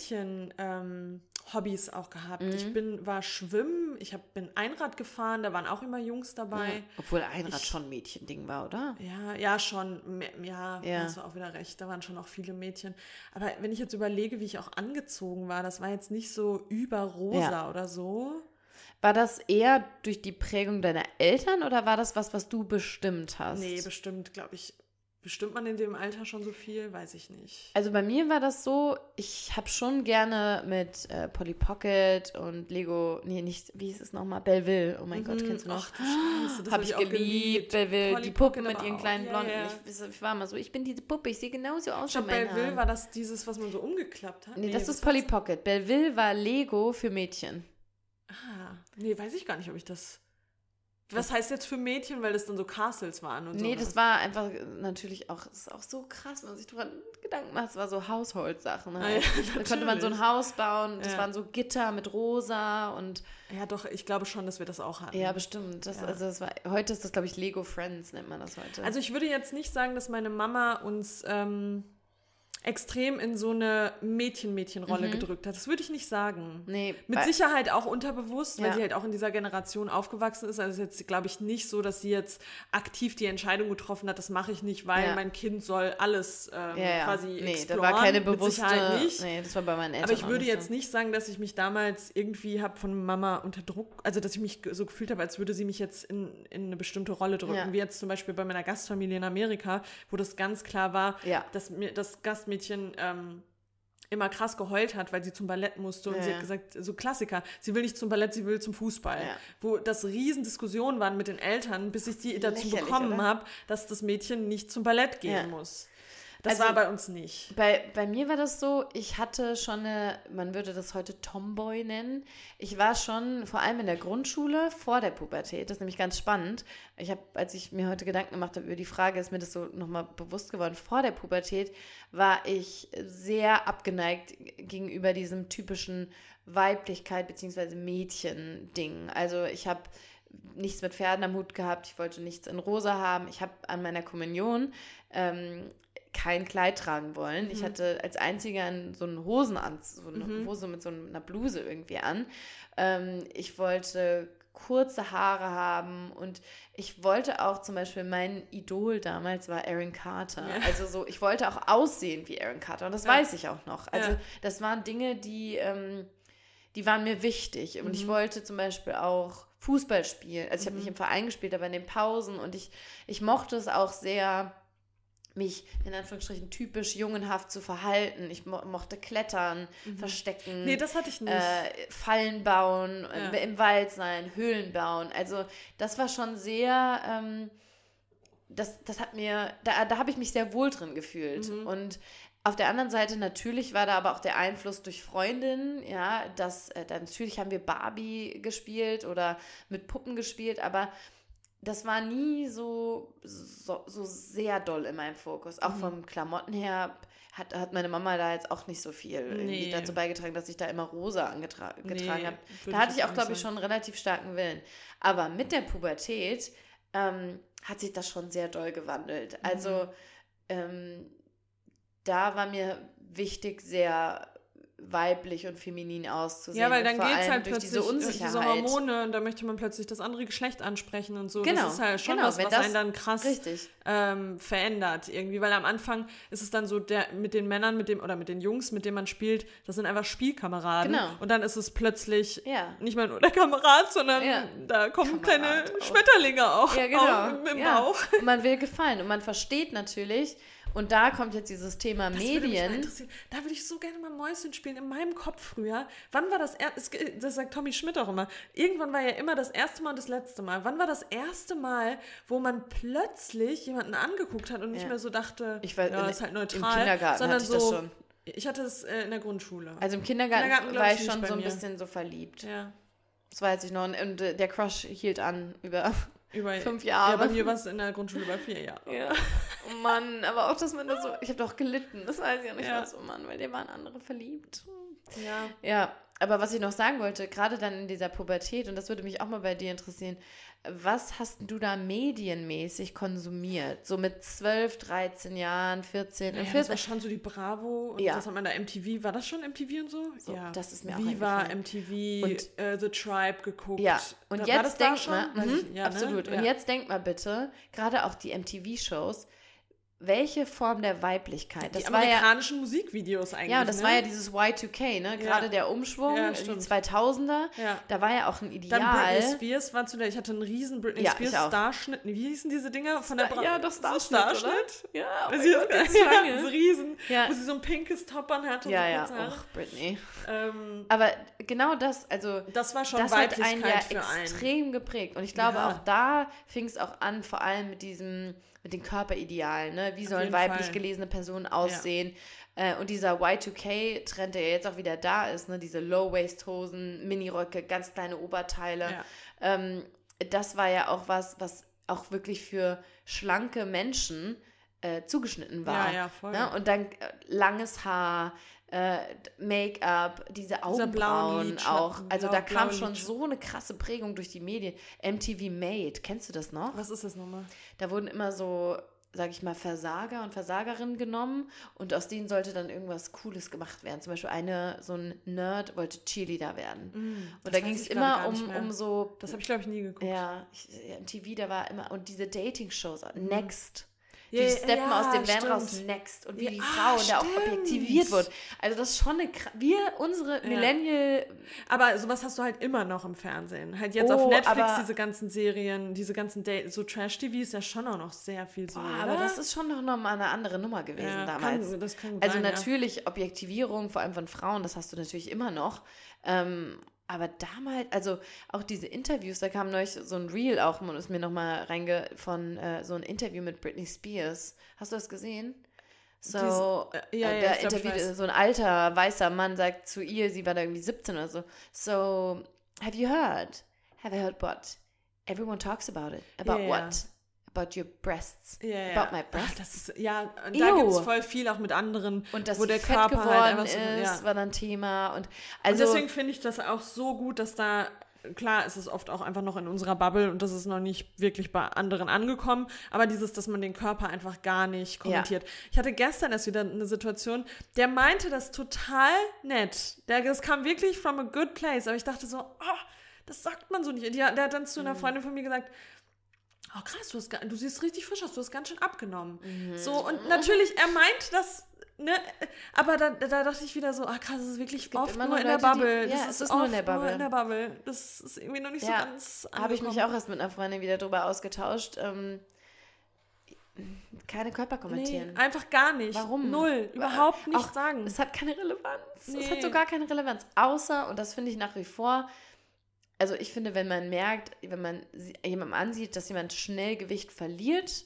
Mädchen-Hobbys auch gehabt. Mhm. Ich bin, war schwimmen, ich hab, bin Einrad gefahren, da waren auch immer Jungs dabei. Ja. Obwohl Einrad Ich- schon ein Mädchending war, oder? Ja, ja, schon. Me- Ja, Ja. hast du auch wieder recht. Da waren schon auch viele Mädchen. Aber wenn ich jetzt überlege, wie ich auch angezogen war, das war jetzt nicht so überrosa Ja. oder so. War das eher durch die Prägung deiner Eltern oder war das was, was du bestimmt hast? Nee, bestimmt, glaube ich. Bestimmt man in dem Alter schon so viel? Weiß ich nicht. Also bei mir war das so, ich habe schon gerne mit äh, Polly Pocket und Lego, nee, nicht, wie hieß es nochmal? Belleville, oh mein Gott, Mhm. kennst du noch? Ach du Scheiße, das Habe hab ich ich auch geliebt, geliebt. Belleville, Polly die Puppen Pocket mit aber ihren auch, kleinen ja, Blonden. ja. Ich, ich war mal so, ich bin diese Puppe, ich sehe genauso aus Ich glaube, mit meinen Belleville Haaren. war das dieses, was man so umgeklappt hat. Nee, das was ist war Polly Pocket. Belleville war Lego für Mädchen. Ah, nee, weiß ich gar nicht, ob ich das... Was heißt jetzt für Mädchen, weil das dann so Castles waren und so? Nee, oder das was? war einfach natürlich auch, das ist auch so krass, wenn man sich darüber Gedanken macht, es war so Haushaltssachen. Ah, Halt. ja, Da konnte man so ein natürlich. Haus bauen, das Ja. waren so Gitter mit rosa und Ja, doch, ich glaube schon, dass wir das auch hatten. ja, bestimmt. Das, Ja. also das war, heute ist das, glaube ich, Lego Friends, nennt man das heute. Also ich würde jetzt nicht sagen, dass meine Mama uns ähm, extrem in so eine Mädchen-Mädchen-Rolle Mhm. gedrückt hat. Das würde ich nicht sagen. nee, Mit weil- Sicherheit auch unterbewusst, weil Ja. sie halt auch in dieser Generation aufgewachsen ist. Also es ist jetzt, glaube ich, nicht so, dass sie jetzt aktiv die Entscheidung getroffen hat, das mache ich nicht, weil Ja. mein Kind soll alles ähm, ja, ja. quasi nee, exploren. da war keine Mit bewusste, Sicherheit nicht. nee, das war bei meinen Eltern Aber ich auch würde nicht jetzt so. nicht sagen, dass ich mich damals irgendwie habe von Mama unter Druck, also dass ich mich ge- so gefühlt habe, als würde sie mich jetzt in, in eine bestimmte Rolle drücken. Ja. Wie jetzt zum Beispiel bei meiner Gastfamilie in Amerika, wo das ganz klar war, Ja. dass mir das Gastmädchen ähm, immer krass geheult hat, weil sie zum Ballett musste. Und Ja, sie ja. hat gesagt, so Klassiker, sie will nicht zum Ballett, sie will zum Fußball. Ja. Wo das riesen Diskussionen waren mit den Eltern, bis ich die dazu Lächerlich, bekommen oder? habe, dass das Mädchen nicht zum Ballett gehen Ja. muss. Das also, war bei uns nicht. Bei, bei mir war das so, ich hatte schon eine, man würde das heute Tomboy nennen. Ich war schon, vor allem in der Grundschule, vor der Pubertät. Das ist nämlich ganz spannend. Ich habe, als ich mir heute Gedanken gemacht habe über die Frage, ist mir das so nochmal bewusst geworden. Vor der Pubertät war ich sehr abgeneigt gegenüber diesem typischen Weiblichkeit bzw. Mädchen-Ding. Also ich habe nichts mit Pferden am Hut gehabt, ich wollte nichts in rosa haben. Ich habe an meiner Kommunion ähm, kein Kleid tragen wollen. Mhm. Ich hatte als einziger so einen Hosenanzug, so eine mhm. Hose mit so einer Bluse irgendwie an. Ähm, ich wollte kurze Haare haben und ich wollte auch zum Beispiel, mein Idol damals war Aaron Carter. Ja. Also so, ich wollte auch aussehen wie Aaron Carter und das ja. weiß ich auch noch. Also ja. das waren Dinge, die, ähm, die waren mir wichtig und mhm. ich wollte zum Beispiel auch Fußball spielen. Also ich habe mhm. nicht im Verein gespielt, aber in den Pausen und ich, ich mochte es auch sehr, mich in Anführungsstrichen typisch jungenhaft zu verhalten. Ich mo- mochte klettern, mhm. verstecken. Nee, das hatte ich nicht. Äh, Fallen bauen, ja. äh, im Wald sein, Höhlen bauen. Also das war schon sehr, ähm, das, das hat mir, da, da habe ich mich sehr wohl drin gefühlt. Mhm. Und auf der anderen Seite natürlich war da aber auch der Einfluss durch Freundinnen, ja, dass, äh, da, natürlich haben wir Barbie gespielt oder mit Puppen gespielt, aber das war nie so, so, so sehr doll in meinem Fokus. Auch mhm. vom Klamotten her hat, hat meine Mama da jetzt auch nicht so viel nee. irgendwie dazu beigetragen, dass ich da immer rosa angetra- getragen nee, habe. Da hatte ich auch, glaube ich, schon einen relativ starken Willen. Aber mit der Pubertät ähm, hat sich das schon sehr doll gewandelt. Mhm. Also ähm, da war mir wichtig, sehr weiblich und feminin auszusehen. Ja, weil dann geht es halt durch plötzlich diese Unsicherheit. diese Hormone und da möchte man plötzlich das andere Geschlecht ansprechen und so. Genau, das ist halt schon genau, was, was das, einen dann krass ähm, verändert irgendwie, weil am Anfang ist es dann so, der mit den Männern, mit dem oder mit den Jungs, mit denen man spielt, das sind einfach Spielkameraden. Genau. Und dann ist es plötzlich ja. nicht mehr nur der Kamerad, sondern ja. da kommen Kamerad kleine auch. Schmetterlinge auch, ja, genau. auch im, im ja. Bauch. Und man will gefallen und man versteht natürlich. Und da kommt jetzt dieses Thema das Medien. Würde mich mal interessieren. Da würde ich so gerne mal Mäuschen spielen. In meinem Kopf früher. Wann war das erste, das sagt Tommy Schmidt auch immer, irgendwann war ja immer das erste Mal und das letzte Mal. Wann war das erste Mal, wo man plötzlich jemanden angeguckt hat und nicht ja. mehr so dachte, ich weiß, ja, in, ist halt neutral. Im Kindergarten sondern hatte ich so, das schon. Ich hatte es äh, in der Grundschule. Also im Kindergarten, Kindergarten war ich ich schon so ein mir. bisschen so verliebt. Ja. Das weiß ich noch. Und, und der Crush hielt an über... Über fünf Jahre. Ja, bei mir war es in der Grundschule bei vier Jahren. Ja. Oh Mann, aber auch, dass man da so, ich habe doch gelitten, das weiß ich auch nicht ja. was, oh Mann, weil der waren andere verliebt. Ja. Ja, aber was ich noch sagen wollte, gerade dann in dieser Pubertät, und das würde mich auch mal bei dir interessieren, was hast du da medienmäßig konsumiert? So mit zwölf, dreizehn Jahren, vierzehn, naja, vierzehn. Das war schon so die Bravo und ja. was hat man da, M T V, war das schon M T V und so? so ja. Das ist mir auch Viva, M T V, und, äh, The Tribe geguckt. Ja, und da, jetzt denkt mal, mhm, ja, absolut, ne? und ja. jetzt denkt mal bitte, gerade auch die M T V-Shows, welche Form der Weiblichkeit? Das die war amerikanischen ja, Musikvideos eigentlich. Ja, und das ne? war ja dieses Y zwei K, ne? Gerade ja. der Umschwung, ja, die zweitausender, ja. da war ja auch ein Ideal. Dann Britney Spears war zu der, ich hatte einen riesen Britney ja, Spears Starschnitt. Wie hießen diese Dinger? Von der Bra- ja, doch Starschnitt, Starschnitt? Ja, oh sie Gott, ist ja, so riesen, ja. wo sie so ein pinkes Top an hatte. Ja, so ja, Haare. och, Britney. Ähm, Aber genau das, also das war schon das hat einen ja für extrem einen. geprägt. Und ich glaube, ja. auch da fing es auch an, vor allem mit diesem mit den Körperidealen, ne? Wie sollen weiblich Fall. gelesene Personen aussehen? Ja. Äh, und dieser Y zwei K-Trend, der jetzt auch wieder da ist, ne? Diese Low-Waist-Hosen, Miniröcke, ganz kleine Oberteile. Ja. Ähm, das war ja auch was, was auch wirklich für schlanke Menschen äh, zugeschnitten war. Ja, ja, voll. Ne? Und dann äh, langes Haar, äh, Make-up, diese Augenbrauen auch. Also blau, da kam blau schon Lied. so eine krasse Prägung durch die Medien. M T V Made, kennst du das noch? Was ist das nochmal? Da wurden immer so, sag ich mal, Versager und Versagerinnen genommen und aus denen sollte dann irgendwas Cooles gemacht werden. Zum Beispiel eine, so ein Nerd wollte Cheerleader werden. Mm, und da ging es immer um, um so... Das habe ich, glaube ich, nie geguckt. Ja, ich, M T V, da war immer... Und diese Dating-Shows, mm. Next... Die ja, steppen ja, aus dem Van stimmt. raus, Next. Und wie ja, die Frauen ah, da auch objektiviert wurden. Also das ist schon eine... Wir, unsere ja. Millennial... Aber sowas hast du halt immer noch im Fernsehen. Halt jetzt oh, auf Netflix aber, diese ganzen Serien, diese ganzen Date, so Trash-T V ist ja schon auch noch sehr viel so, oh, aber das ist schon noch mal eine andere Nummer gewesen ja, damals. Kann, das kann gut also sein, natürlich ja. Objektivierung, vor allem von Frauen, das hast du natürlich immer noch. Ähm, aber damals, also auch diese Interviews, da kam neulich so ein Reel auch und ist mir nochmal reinge von äh, so ein Interview mit Britney Spears. Hast du das gesehen? So, Dies, äh, ja, äh, ja, da ich glaub, ich interviewt weiß. so ein alter, weißer Mann sagt zu ihr, sie war da irgendwie siebzehn oder so, so, have you heard? Have I heard what? Everyone talks about it. About Ja, ja. what? About your breasts. Ja, ja. About my Ach, breasts. das ist, ja, und da Ew. gibt es voll viel auch mit anderen, Und dass wo sie der fett Körper geworden halt einfach ist, so, ja. war dann Thema. Und, Und also, deswegen finde ich das auch so gut, dass da, klar, es ist oft auch einfach noch in unserer Bubble und das ist noch nicht wirklich bei anderen angekommen, aber dieses, dass man den Körper einfach gar nicht kommentiert. Ja. Ich hatte gestern erst wieder eine Situation, der meinte das total nett. Der, das kam wirklich from a good place, aber ich dachte so, oh, das sagt man so nicht. Der, der hat dann zu einer Freundin von mir gesagt, oh krass, du, hast, du siehst richtig frisch aus, du hast ganz schön abgenommen. Mhm. So, und natürlich, er meint das, ne, aber da, da dachte ich wieder so, ah krass, das ist wirklich oft nur in der Bubble. Die, ja, das ist, ist nur in der Bubble. Nur in der Bubble. Das ist irgendwie noch nicht ja, so ganz angekommen. Habe ich mich auch erst mit einer Freundin wieder drüber ausgetauscht. Ähm, keine Körper kommentieren. Nee, einfach gar nicht. Warum? Null. Überhaupt nicht auch, sagen. Es hat keine Relevanz. Nee. Es hat so gar keine Relevanz. Außer, und das finde ich nach wie vor, also ich finde, wenn man merkt, wenn man jemandem ansieht, dass jemand schnell Gewicht verliert,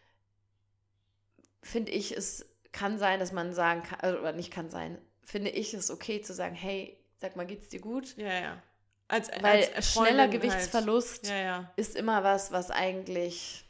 finde ich, es kann sein, dass man sagen kann, oder nicht kann sein, finde ich es okay zu sagen, hey, sag mal, geht's dir gut? Ja, ja. Als, Weil als schneller Gewichtsverlust halt. ja, ja. ist immer was, was eigentlich...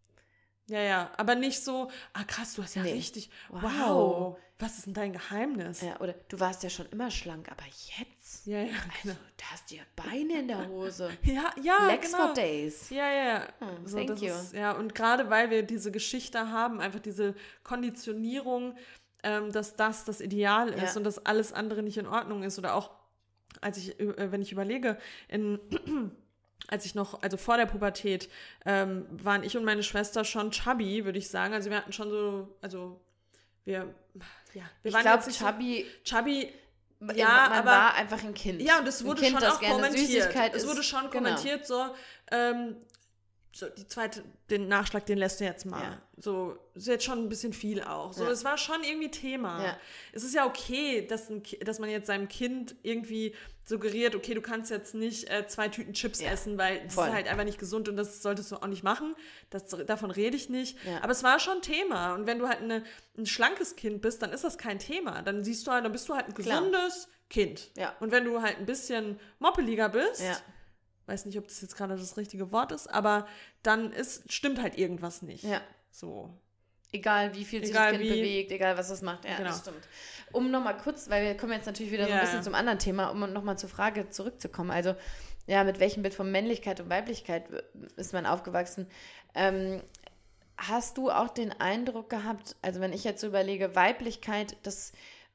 Ja, ja, aber nicht so, ah krass, du hast ja nee. richtig, wow. wow, was ist denn dein Geheimnis? Ja, oder du warst ja schon immer schlank, aber jetzt? Ja, ja. Also, da hast du ja Beine in der Hose. ja, ja, Legs genau. for days. Ja, ja, ja. Hm, so, thank das you. Ist, ja, und gerade weil wir diese Geschichte haben, einfach diese Konditionierung, ähm, dass das das Ideal ist ja. und dass alles andere nicht in Ordnung ist. Oder auch, als ich, äh, wenn ich überlege, in... als ich noch, also vor der Pubertät, ähm, waren ich und meine Schwester schon chubby, würde ich sagen. Also wir hatten schon so, also wir, ja, wir ich waren glaub, jetzt nicht chubby, so, chubby, ja, ja, man aber war einfach ein Kind. Ja, und es wurde kind, schon auch kommentiert. Es ist, wurde schon genau. kommentiert, so, ähm, so, die zweite, den Nachschlag, den lässt du jetzt mal. Ja. So, ist jetzt schon ein bisschen viel auch. So, ja. es war schon irgendwie Thema. Ja. Es ist ja okay, dass, ein, dass man jetzt seinem Kind irgendwie suggeriert, okay, du kannst jetzt nicht äh, zwei Tüten Chips ja. essen, weil das Voll. ist halt einfach nicht gesund und das solltest du auch nicht machen. Das, davon rede ich nicht. Ja. Aber es war schon Thema. Und wenn du halt eine, ein schlankes Kind bist, dann ist das kein Thema. Dann siehst du halt, dann bist du halt ein gesundes Klar. Kind. Ja. Und wenn du halt ein bisschen moppeliger bist, ja. weiß nicht, ob das jetzt gerade das richtige Wort ist, aber dann ist, stimmt halt irgendwas nicht. Ja. So. Egal, wie viel sich egal das Kind wie, bewegt, egal, was es macht. Ja, genau. das stimmt. Um nochmal kurz, weil wir kommen jetzt natürlich wieder so ja. ein bisschen zum anderen Thema, um nochmal zur Frage zurückzukommen. Also, ja, mit welchem Bild von Männlichkeit und Weiblichkeit ist man aufgewachsen? Ähm, hast du auch den Eindruck gehabt, also wenn ich jetzt so überlege, Weiblichkeit, das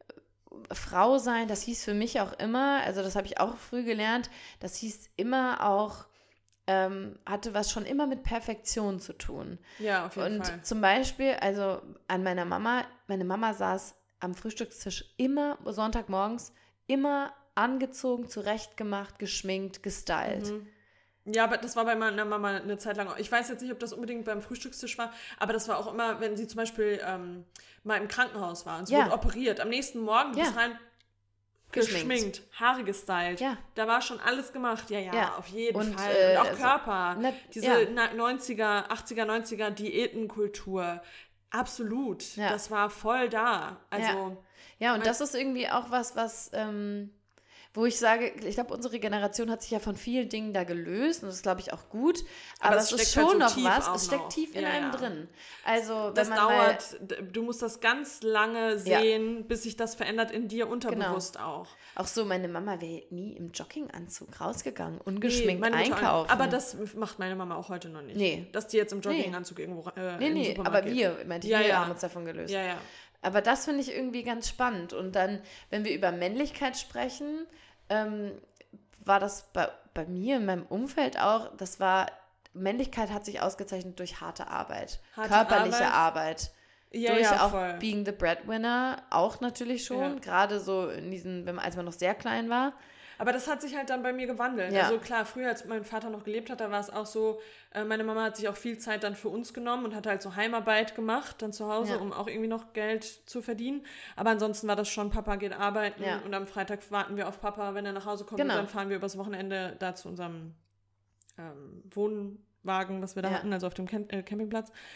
Frau sein, das hieß für mich auch immer, also das habe ich auch früh gelernt, das hieß immer auch, ähm, hatte was schon immer mit Perfektion zu tun. Ja, auf jeden Und Fall. zum Beispiel, also an meiner Mama, meine Mama saß am Frühstückstisch immer Sonntagmorgens, immer angezogen, zurechtgemacht, geschminkt, gestylt. Mhm. Ja, aber das war bei meiner Mama eine Zeit lang. Ich weiß jetzt nicht, ob das unbedingt beim Frühstückstisch war, aber das war auch immer, wenn sie zum Beispiel ähm, mal im Krankenhaus war und sie ja. wurde operiert. Am nächsten Morgen, du ja. bist rein geschminkt, geschminkt Haare gestylt. Ja. Da war schon alles gemacht. Ja, ja, ja. auf jeden und, Fall. Äh, und auch also, Körper. Na, Diese ja. neunziger, achtziger, neunziger Diätenkultur. Absolut. Ja. Das war voll da. Also, ja. ja, und das ist irgendwie auch was, was... Ähm, wo ich sage, ich glaube, unsere Generation hat sich ja von vielen Dingen da gelöst und das ist, glaube ich, auch gut. Aber, aber es, es ist schon halt so noch was, es steckt noch. tief in ja, einem ja. drin. Also, wenn das man dauert, mal, du musst das ganz lange sehen, ja. bis sich das verändert in dir unterbewusst genau. auch. Auch so, meine Mama wäre nie im Jogginganzug rausgegangen, ungeschminkt nee, einkaufen. Aber das macht meine Mama auch heute noch nicht. Nee. Dass die jetzt im Jogginganzug nee. irgendwo äh, Nee, nee, aber geht. wir, ich meine, ja, wir ja. haben uns davon gelöst. Ja, ja. Aber das finde ich irgendwie ganz spannend. Und dann, wenn wir über Männlichkeit sprechen, ähm, war das bei, bei mir in meinem Umfeld auch, das war, Männlichkeit hat sich ausgezeichnet durch harte Arbeit, harte körperliche Arbeit, Arbeit ja, durch ja, auch voll. being the breadwinner, auch natürlich schon, ja. gerade so in diesen, wenn man, als man noch sehr klein war. Aber das hat sich halt dann bei mir gewandelt. Ja. Also klar, früher, als mein Vater noch gelebt hat, da war es auch so, äh, meine Mama hat sich auch viel Zeit dann für uns genommen und hat halt so Heimarbeit gemacht, dann zu Hause, ja. um auch irgendwie noch Geld zu verdienen. Aber ansonsten war das schon, Papa geht arbeiten ja. und am Freitag warten wir auf Papa, wenn er nach Hause kommt genau. und dann fahren wir übers Wochenende da zu unserem ähm, Wohnwagen, was wir da ja. hatten, also auf dem Camp- äh, Campingplatz.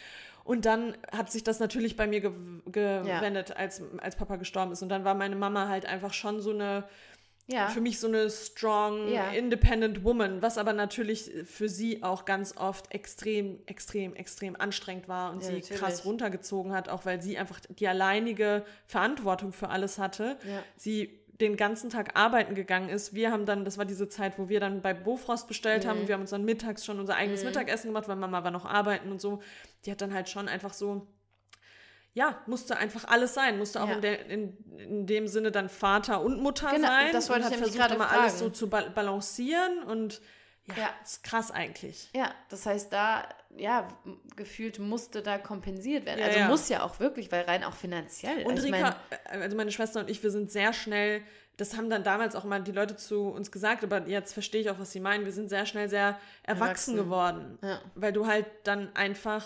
Und dann hat sich das natürlich bei mir ge- gewendet, ja. als, als Papa gestorben ist. Und dann war meine Mama halt einfach schon so eine, ja. für mich so eine strong, ja. independent woman, was aber natürlich für sie auch ganz oft extrem, extrem, extrem anstrengend war und ja, sie natürlich. krass runtergezogen hat, auch weil sie einfach die alleinige Verantwortung für alles hatte. Ja. Sie den ganzen Tag arbeiten gegangen ist. Wir haben dann, das war diese Zeit, wo wir dann bei Bofrost bestellt mhm. haben und wir haben uns dann mittags schon unser eigenes mhm. Mittagessen gemacht, weil Mama war noch arbeiten und so. Die hat dann halt schon einfach so, ja, musste einfach alles sein, musste auch ja. in, der, in, in dem Sinne dann Vater und Mutter genau, sein. das wollte und ich hat nämlich versucht, gerade immer fragen. alles so zu ba- balancieren und ja, ja, ist krass eigentlich. Ja, das heißt, da, ja, gefühlt musste da kompensiert werden. Ja, also ja. muss ja auch wirklich, weil rein auch finanziell. Und also Rika, mein, also meine Schwester und ich, wir sind sehr schnell, das haben dann damals auch mal die Leute zu uns gesagt, aber jetzt verstehe ich auch, was sie meinen, wir sind sehr schnell sehr erwachsen, erwachsen. geworden. Ja. Weil du halt dann einfach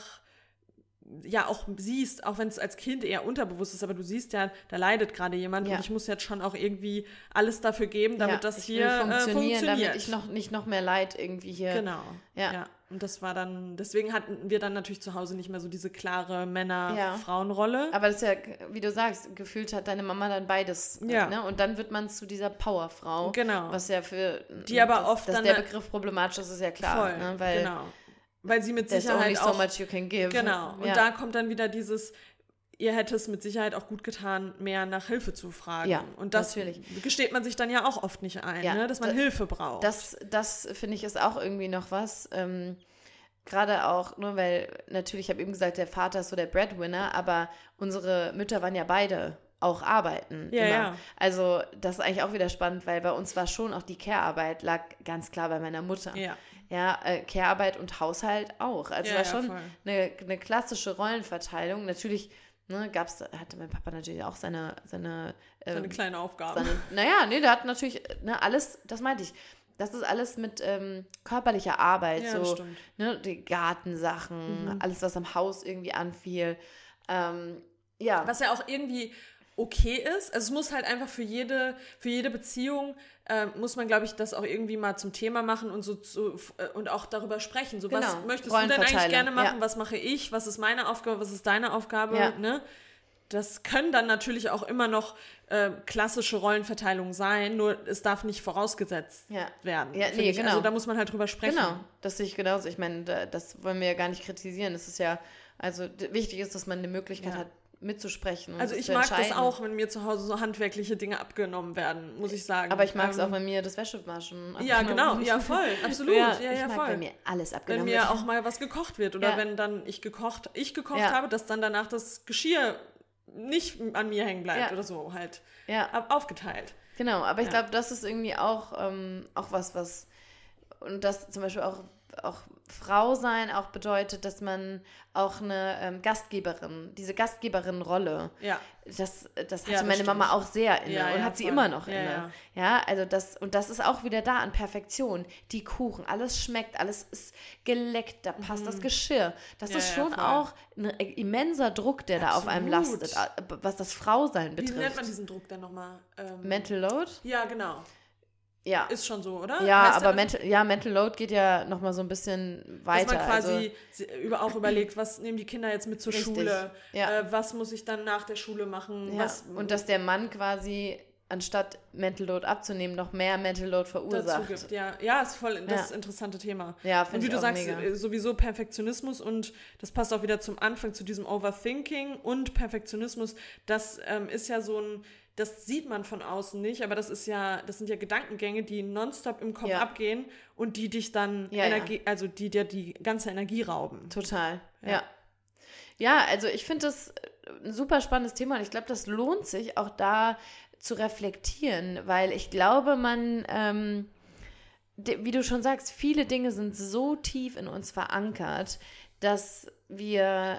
ja auch siehst, auch wenn es als Kind eher unterbewusst ist, aber du siehst ja, da leidet gerade jemand ja. und ich muss jetzt schon auch irgendwie alles dafür geben, damit ja, das ich hier will funktionieren, äh, funktioniert. damit ich noch, nicht noch mehr Leid irgendwie hier... Genau, ja. ja. Und das war dann, deswegen hatten wir dann natürlich zu Hause nicht mehr so diese klare Männer-Frauen-Rolle. Ja. Aber das ist ja, wie du sagst, gefühlt hat deine Mama dann beides. Ja. Ne? Und dann wird man zu dieser Powerfrau. Genau. Was ja für... Die aber das, oft dass dann... der Begriff problematisch ist, ist ja klar. Voll, ne? Weil genau. Weil sie mit there's Sicherheit only auch... so much you can give. Genau. Und ja. da kommt dann wieder dieses... Ihr hätte es mit Sicherheit auch gut getan, mehr nach Hilfe zu fragen. Ja, und das natürlich. gesteht man sich dann ja auch oft nicht ein, ja, ne? Dass man da, Hilfe braucht. Das, das finde ich ist auch irgendwie noch was. Ähm, Gerade auch, nur weil, natürlich, ich habe eben gesagt, der Vater ist so der Breadwinner, aber unsere Mütter waren ja beide auch arbeiten. Ja, immer. ja. Also das ist eigentlich auch wieder spannend, weil bei uns war schon auch die Care-Arbeit lag ganz klar bei meiner Mutter. Ja. Ja, äh, Care-Arbeit und Haushalt auch. Also ja, war ja, schon voll. eine, eine klassische Rollenverteilung. Natürlich ne, gab's, hatte mein Papa natürlich auch seine... Seine, ähm, seine kleine Aufgabe. Seine, naja, nee, der hat natürlich ne, alles, das meinte ich, das ist alles mit ähm, körperlicher Arbeit, Ja, das so stimmt. ne, die Gartensachen, Mhm. alles, was am Haus irgendwie anfiel. Ähm, ja. Was ja auch irgendwie okay ist. Also es muss halt einfach für jede, für jede Beziehung äh, muss man, glaube ich, das auch irgendwie mal zum Thema machen und so zu, äh, und auch darüber sprechen. So, Genau. was möchtest du denn eigentlich Rollenverteilung, gerne machen? ja. Was mache ich? Was ist meine Aufgabe? Was ist deine Aufgabe? Ja. Ne? Das können dann natürlich auch immer noch äh, klassische Rollenverteilungen sein, nur es darf nicht vorausgesetzt Ja. werden. Ja, finde nee, ich. genau. Also da muss man halt drüber sprechen. Genau, das sehe ich genauso. Ich meine, da, das wollen wir ja gar nicht kritisieren. Es ist ja, also d- wichtig ist, dass man eine Möglichkeit Ja. hat, mitzusprechen. Und Also das ich zu mag das entscheiden. auch, wenn mir zu Hause so handwerkliche Dinge abgenommen werden, muss ich sagen. Aber ich mag es Ähm, auch, wenn mir das Wäschewaschen Ja, abgenommen genau, wird. ja, voll, absolut. Ja, ja, ich ja, mag, voll. wenn mir alles Wenn abgenommen mir wird. auch mal was gekocht wird oder Ja. wenn dann ich gekocht, ich gekocht Ja. habe, dass dann danach das Geschirr nicht an mir hängen bleibt Ja. oder so halt Ja. ab- aufgeteilt. Genau, aber ich Ja. glaube, das ist irgendwie auch, ähm, auch was, was, und das zum Beispiel auch, auch Frau sein auch bedeutet, dass man auch eine ähm, Gastgeberin, diese Gastgeberin-Rolle, Ja. das, das hatte Ja, das meine stimmt. Mama auch sehr inne Ja, und ja, hat sie voll. immer noch Ja, inne. ja. Ja, also das, und das ist auch wieder da an Perfektion. Die Kuchen, alles schmeckt, alles ist geleckt, da passt das Geschirr. Das Mhm. Ja, ist ja, schon voll. auch ein immenser Druck, der da auf einem Absolut. lastet, äh, was das Frausein Wie nennt man betrifft. diesen Druck dann nochmal? Ähm, Mental Load? ja, genau. Ja. Ist schon so, oder? Ja, Heißt aber der- Mental, ja, Mental Load geht ja nochmal so ein bisschen weiter. Dass man quasi also, si- über, auch überlegt, was nehmen die Kinder jetzt mit zur Richtig, Schule? ja. Äh, was muss ich dann nach der Schule machen? ja. Was Und dass der Mann quasi, anstatt Mental Load abzunehmen, noch mehr Mental Load dazu verursacht. gibt. Ja, ja, ist voll das Ja. interessante Thema. Ja, Und finde wie ich du auch sagst, mega. äh, sowieso Perfektionismus und das passt auch wieder zum Anfang zu diesem Overthinking und Perfektionismus. Das ähm, ist ja so ein, das sieht man von außen nicht, aber das ist ja, das sind ja Gedankengänge, die nonstop im Kopf Ja. abgehen und die dich dann Ja, Energie, also die dir die ganze Energie rauben. Total, Ja. ja. Ja, also ich finde das ein super spannendes Thema und ich glaube, das lohnt sich auch da zu reflektieren, weil ich glaube, man, ähm, de- wie du schon sagst, viele Dinge sind so tief in uns verankert, dass wir,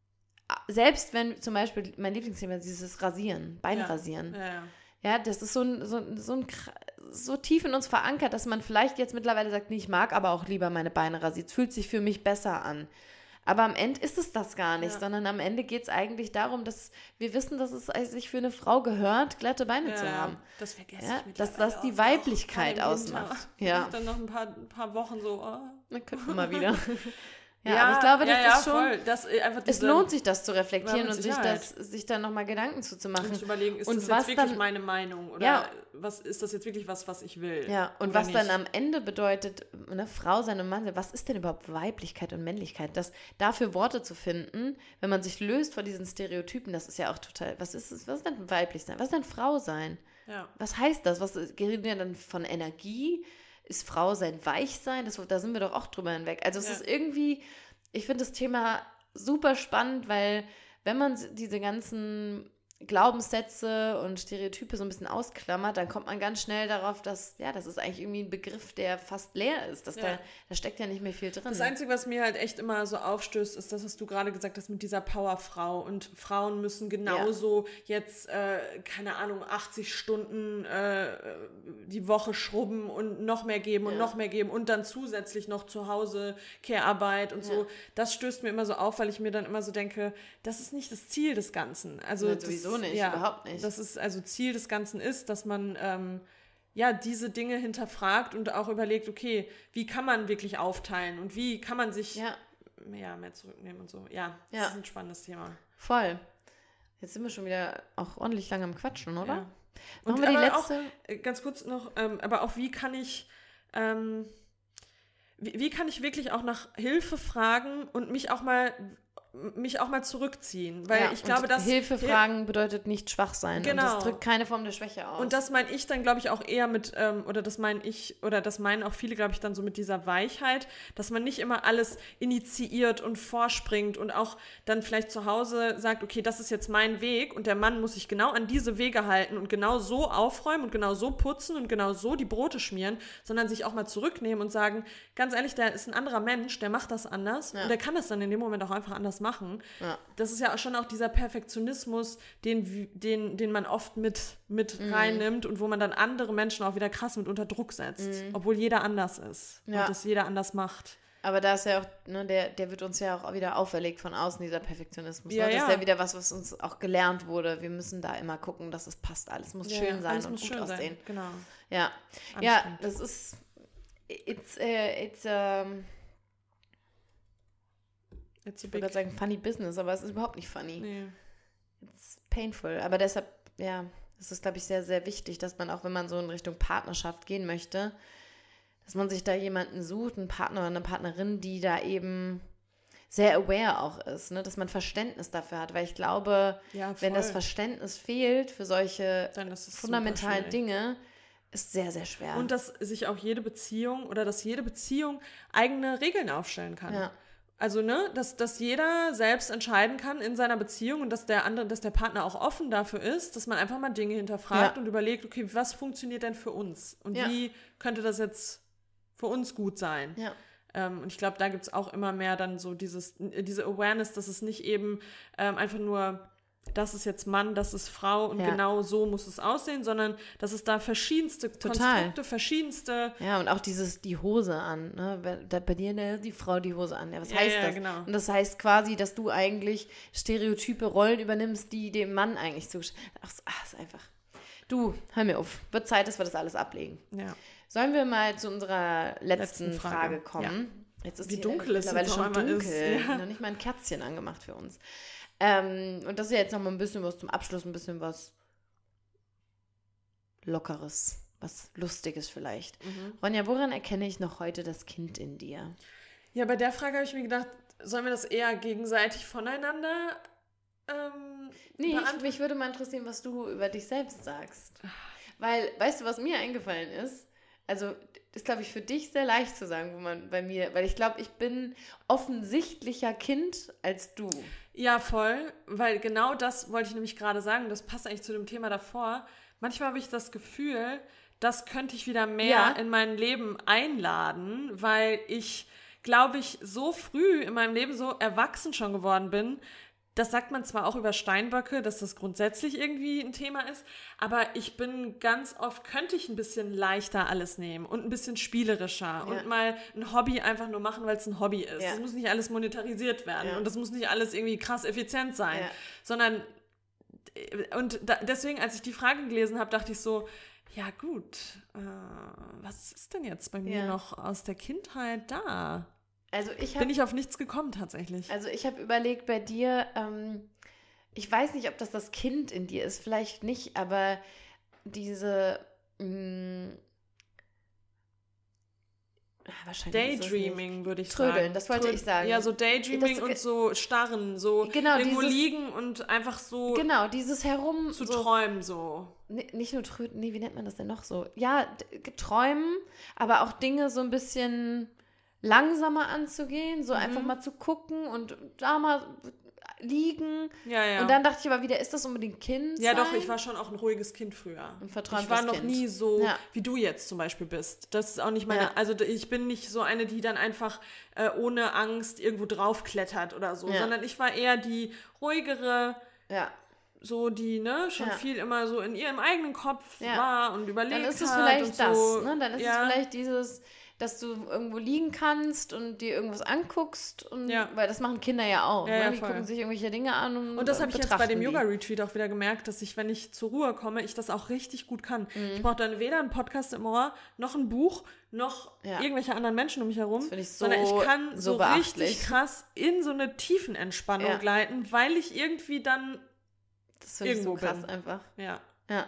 selbst wenn zum Beispiel, mein Lieblingsthema ist dieses Rasieren, Beinrasieren, Ja, ja. ja, das ist so ein, so, ein- so, ein, kr- so tief in uns verankert, dass man vielleicht jetzt mittlerweile sagt, nee, ich mag aber auch lieber meine Beine rasiert. Es fühlt sich für mich besser an. Aber am Ende ist es das gar nicht, Ja. sondern am Ende geht es eigentlich darum, dass wir wissen, dass es sich für eine Frau gehört, glatte Beine Ja, zu ja. haben. Das vergesse Ja, ich dass mittlerweile das die auch. Weiblichkeit Gerade im Winter. ausmacht. Ja. Ich dann noch ein paar, ein paar Wochen so, oh. Dann können wir mal wieder. Ja, ja, aber ich glaube, das ja, ja, ist schon, voll. Das, einfach es lohnt sich, das zu reflektieren ja, und sich, das, sich dann nochmal Gedanken zuzumachen. Und zu überlegen, ist und das was jetzt wirklich dann, meine Meinung oder ja. was ist das jetzt wirklich was, was ich will? Ja, und was nicht? Dann am Ende bedeutet, ne, Frau sein und Mann sein, was ist denn überhaupt Weiblichkeit und Männlichkeit? Das, dafür Worte zu finden, wenn man sich löst von diesen Stereotypen, das ist ja auch total, was ist es, was ist denn weiblich sein? Was ist denn Frau sein? Ja. Was heißt das? Was reden wir dann von Energie? Ist Frau sein weich sein? Das, da sind wir doch auch drüber hinweg. Also es ja. ist irgendwie, ich finde das Thema super spannend, weil wenn man diese ganzen Glaubenssätze und Stereotype so ein bisschen ausklammert, dann kommt man ganz schnell darauf, dass, ja, das ist eigentlich irgendwie ein Begriff, der fast leer ist. Dass ja. da, da steckt ja nicht mehr viel drin. Das Einzige, was mir halt echt immer so aufstößt, ist das, was du gerade gesagt hast mit dieser Powerfrau. Und Frauen müssen genauso ja. jetzt, äh, keine Ahnung, achtzig Stunden äh, die Woche schrubben und noch mehr geben und ja. noch mehr geben und dann zusätzlich noch zu Hause Care-Arbeit und ja. so. Das stößt mir immer so auf, weil ich mir dann immer so denke, das ist nicht das Ziel des Ganzen. Also ja, sowieso nicht, ja, überhaupt nicht. Das ist, also Ziel des Ganzen ist, dass man ähm, ja diese Dinge hinterfragt und auch überlegt, okay, wie kann man wirklich aufteilen und wie kann man sich ja. ja, mehr zurücknehmen und so. Ja, das ja. ist ein spannendes Thema. Voll. Jetzt sind wir schon wieder auch ordentlich lange am Quatschen, oder? Ja. Machen und wir die aber letzte? Auch, ganz kurz noch, ähm, aber auch wie kann ich ähm, wie, wie kann ich wirklich auch nach Hilfe fragen und mich auch mal mich auch mal zurückziehen, weil ja, ich glaube, dass Hilfe fragen bedeutet nicht schwach sein genau. und das drückt keine Form der Schwäche aus. Und das meine ich dann, glaube ich, auch eher mit, ähm, oder das meine ich, oder das meinen auch viele, glaube ich, dann so mit dieser Weichheit, dass man nicht immer alles initiiert und vorspringt und auch dann vielleicht zu Hause sagt, okay, das ist jetzt mein Weg und der Mann muss sich genau an diese Wege halten und genau so aufräumen und genau so putzen und genau so die Brote schmieren, sondern sich auch mal zurücknehmen und sagen, ganz ehrlich, der ist ein anderer Mensch, der macht das anders ja. und der kann das dann in dem Moment auch einfach anders machen. Ja. Das ist ja schon auch dieser Perfektionismus, den, den, den man oft mit, mit mm. reinnimmt und wo man dann andere Menschen auch wieder krass mit unter Druck setzt, mm. obwohl jeder anders ist ja. und das jeder anders macht. Aber da ist ja auch, ne, der, der wird uns ja auch wieder auferlegt von außen, dieser Perfektionismus. Ja, ne? Das ja. ist ja wieder was, was uns auch gelernt wurde. Wir müssen da immer gucken, dass es passt. Alles muss ja, schön sein alles und muss gut schön aussehen. Sein. Genau. Ja, ja, das ist it's, uh, it's um, It's ich würde gerade sagen funny business, aber es ist überhaupt nicht funny. Nee. It's painful. Aber deshalb, ja, das ist, glaube ich, sehr, sehr wichtig, dass man auch, wenn man so in Richtung Partnerschaft gehen möchte, dass man sich da jemanden sucht, einen Partner oder eine Partnerin, die da eben sehr aware auch ist, ne? Dass man Verständnis dafür hat. Weil ich glaube, ja, wenn das Verständnis fehlt für solche dann ist es fundamentalen Dinge, ist sehr, sehr schwer. Und dass sich auch jede Beziehung oder dass jede Beziehung eigene Regeln aufstellen kann. Ja. Also, ne, dass, dass jeder selbst entscheiden kann in seiner Beziehung und dass der andere, dass der Partner auch offen dafür ist, dass man einfach mal Dinge hinterfragt ja. und überlegt, okay, was funktioniert denn für uns? Und ja. wie könnte das jetzt für uns gut sein? Ja. Ähm, und ich glaube, da gibt es auch immer mehr dann so dieses, diese Awareness, dass es nicht eben ähm, einfach nur, das ist jetzt Mann, das ist Frau und ja. genau so muss es aussehen, sondern dass es da verschiedenste Total. Konstrukte, verschiedenste... Ja, und auch dieses, die Hose an, ne? Bei, bei dir ne, die Frau die Hose an. Ja, was ja, heißt ja, das? Genau. Und das heißt quasi, dass du eigentlich stereotype Rollen übernimmst, die dem Mann eigentlich zugeschrieben sind. Ach, ach, ist einfach... Du, hör mir auf. Wird Zeit, dass wir das alles ablegen. Ja. Sollen wir mal zu unserer letzten, letzten Frage. Frage kommen? Ja. Jetzt ist Wie hier dunkel es mittlerweile schon dunkel. Ist, ja. Noch nicht mal ein Kerzchen angemacht für uns. Ähm, und das ist ja jetzt noch mal ein bisschen was zum Abschluss, ein bisschen was Lockeres, was Lustiges vielleicht. Mhm. Ronja, woran erkenne ich noch heute das Kind in dir? Ja, bei der Frage habe ich mir gedacht, sollen wir das eher gegenseitig voneinander ähm, Nee, ich, mich würde mal interessieren, was du über dich selbst sagst. Weil, weißt du, was mir eingefallen ist? Also, ist, glaube ich, für dich sehr leicht zu sagen, wo man bei mir, weil ich glaube, ich bin offensichtlicher Kind als du. Ja, voll, weil genau das wollte ich nämlich gerade sagen, das passt eigentlich zu dem Thema davor. Manchmal habe ich das Gefühl, das könnte ich wieder mehr ja. in mein Leben einladen, weil ich, glaube ich, so früh in meinem Leben so erwachsen schon geworden bin. Das sagt man zwar auch über Steinböcke, dass das grundsätzlich irgendwie ein Thema ist, aber ich bin ganz oft, könnte ich ein bisschen leichter alles nehmen und ein bisschen spielerischer ja. und mal ein Hobby einfach nur machen, weil es ein Hobby ist. Es ja. muss nicht alles monetarisiert werden ja. und das muss nicht alles irgendwie krass effizient sein, ja. sondern und da, deswegen, als ich die Frage gelesen habe, dachte ich so, ja gut, äh, was ist denn jetzt bei mir ja. noch aus der Kindheit da? Also ich hab, bin ich auf nichts gekommen tatsächlich. Also ich habe überlegt bei dir, ähm, ich weiß nicht, ob das das Kind in dir ist, vielleicht nicht, aber diese mh, wahrscheinlich Daydreaming, würde ich Trödeln, sagen. das wollte Trö- ich sagen. Ja, so Daydreaming Das- und so starren, so Genau, irgendwo dieses- liegen und einfach so Genau, dieses Herum... zu so, träumen so. Nee, nicht nur tröden, nee, wie nennt man das denn noch so? Ja, d- träumen, aber auch Dinge so ein bisschen langsamer anzugehen, so Mhm. einfach mal zu gucken und da mal liegen. Ja, ja. Und dann dachte ich aber wieder, ist das unbedingt Kind ja, sein? doch, ich war schon auch ein ruhiges Kind früher. Ein verträumtes Ich war noch Kind. nie so, Ja. wie du jetzt zum Beispiel bist. Das ist auch nicht meine, Ja. also ich bin nicht so eine, die dann einfach äh, ohne Angst irgendwo draufklettert oder so, Ja. sondern ich war eher die ruhigere, Ja, so die, ne, schon Ja. viel immer so in ihrem eigenen Kopf Ja. war und überlegt dann ist es hat vielleicht und das, so. ne? Dann ist ja. es vielleicht dieses, dass du irgendwo liegen kannst und dir irgendwas anguckst und Ja. weil das machen Kinder ja auch, Ja, ne? ja, Die voll. gucken sich irgendwelche Dinge an und Und das habe ich jetzt bei dem betrachten die. Yoga-Retreat auch wieder gemerkt, dass ich, wenn ich zur Ruhe komme, ich das auch richtig gut kann. Mhm. Ich brauche dann weder einen Podcast im Ohr, noch ein Buch, noch Ja. irgendwelche anderen Menschen um mich herum, Das finde ich so- sondern ich kann so so, beachtlich. richtig krass in so eine Tiefenentspannung Ja. gleiten, weil ich irgendwie dann, Das finde ich so irgendwo krass bin. einfach. ja. Ja.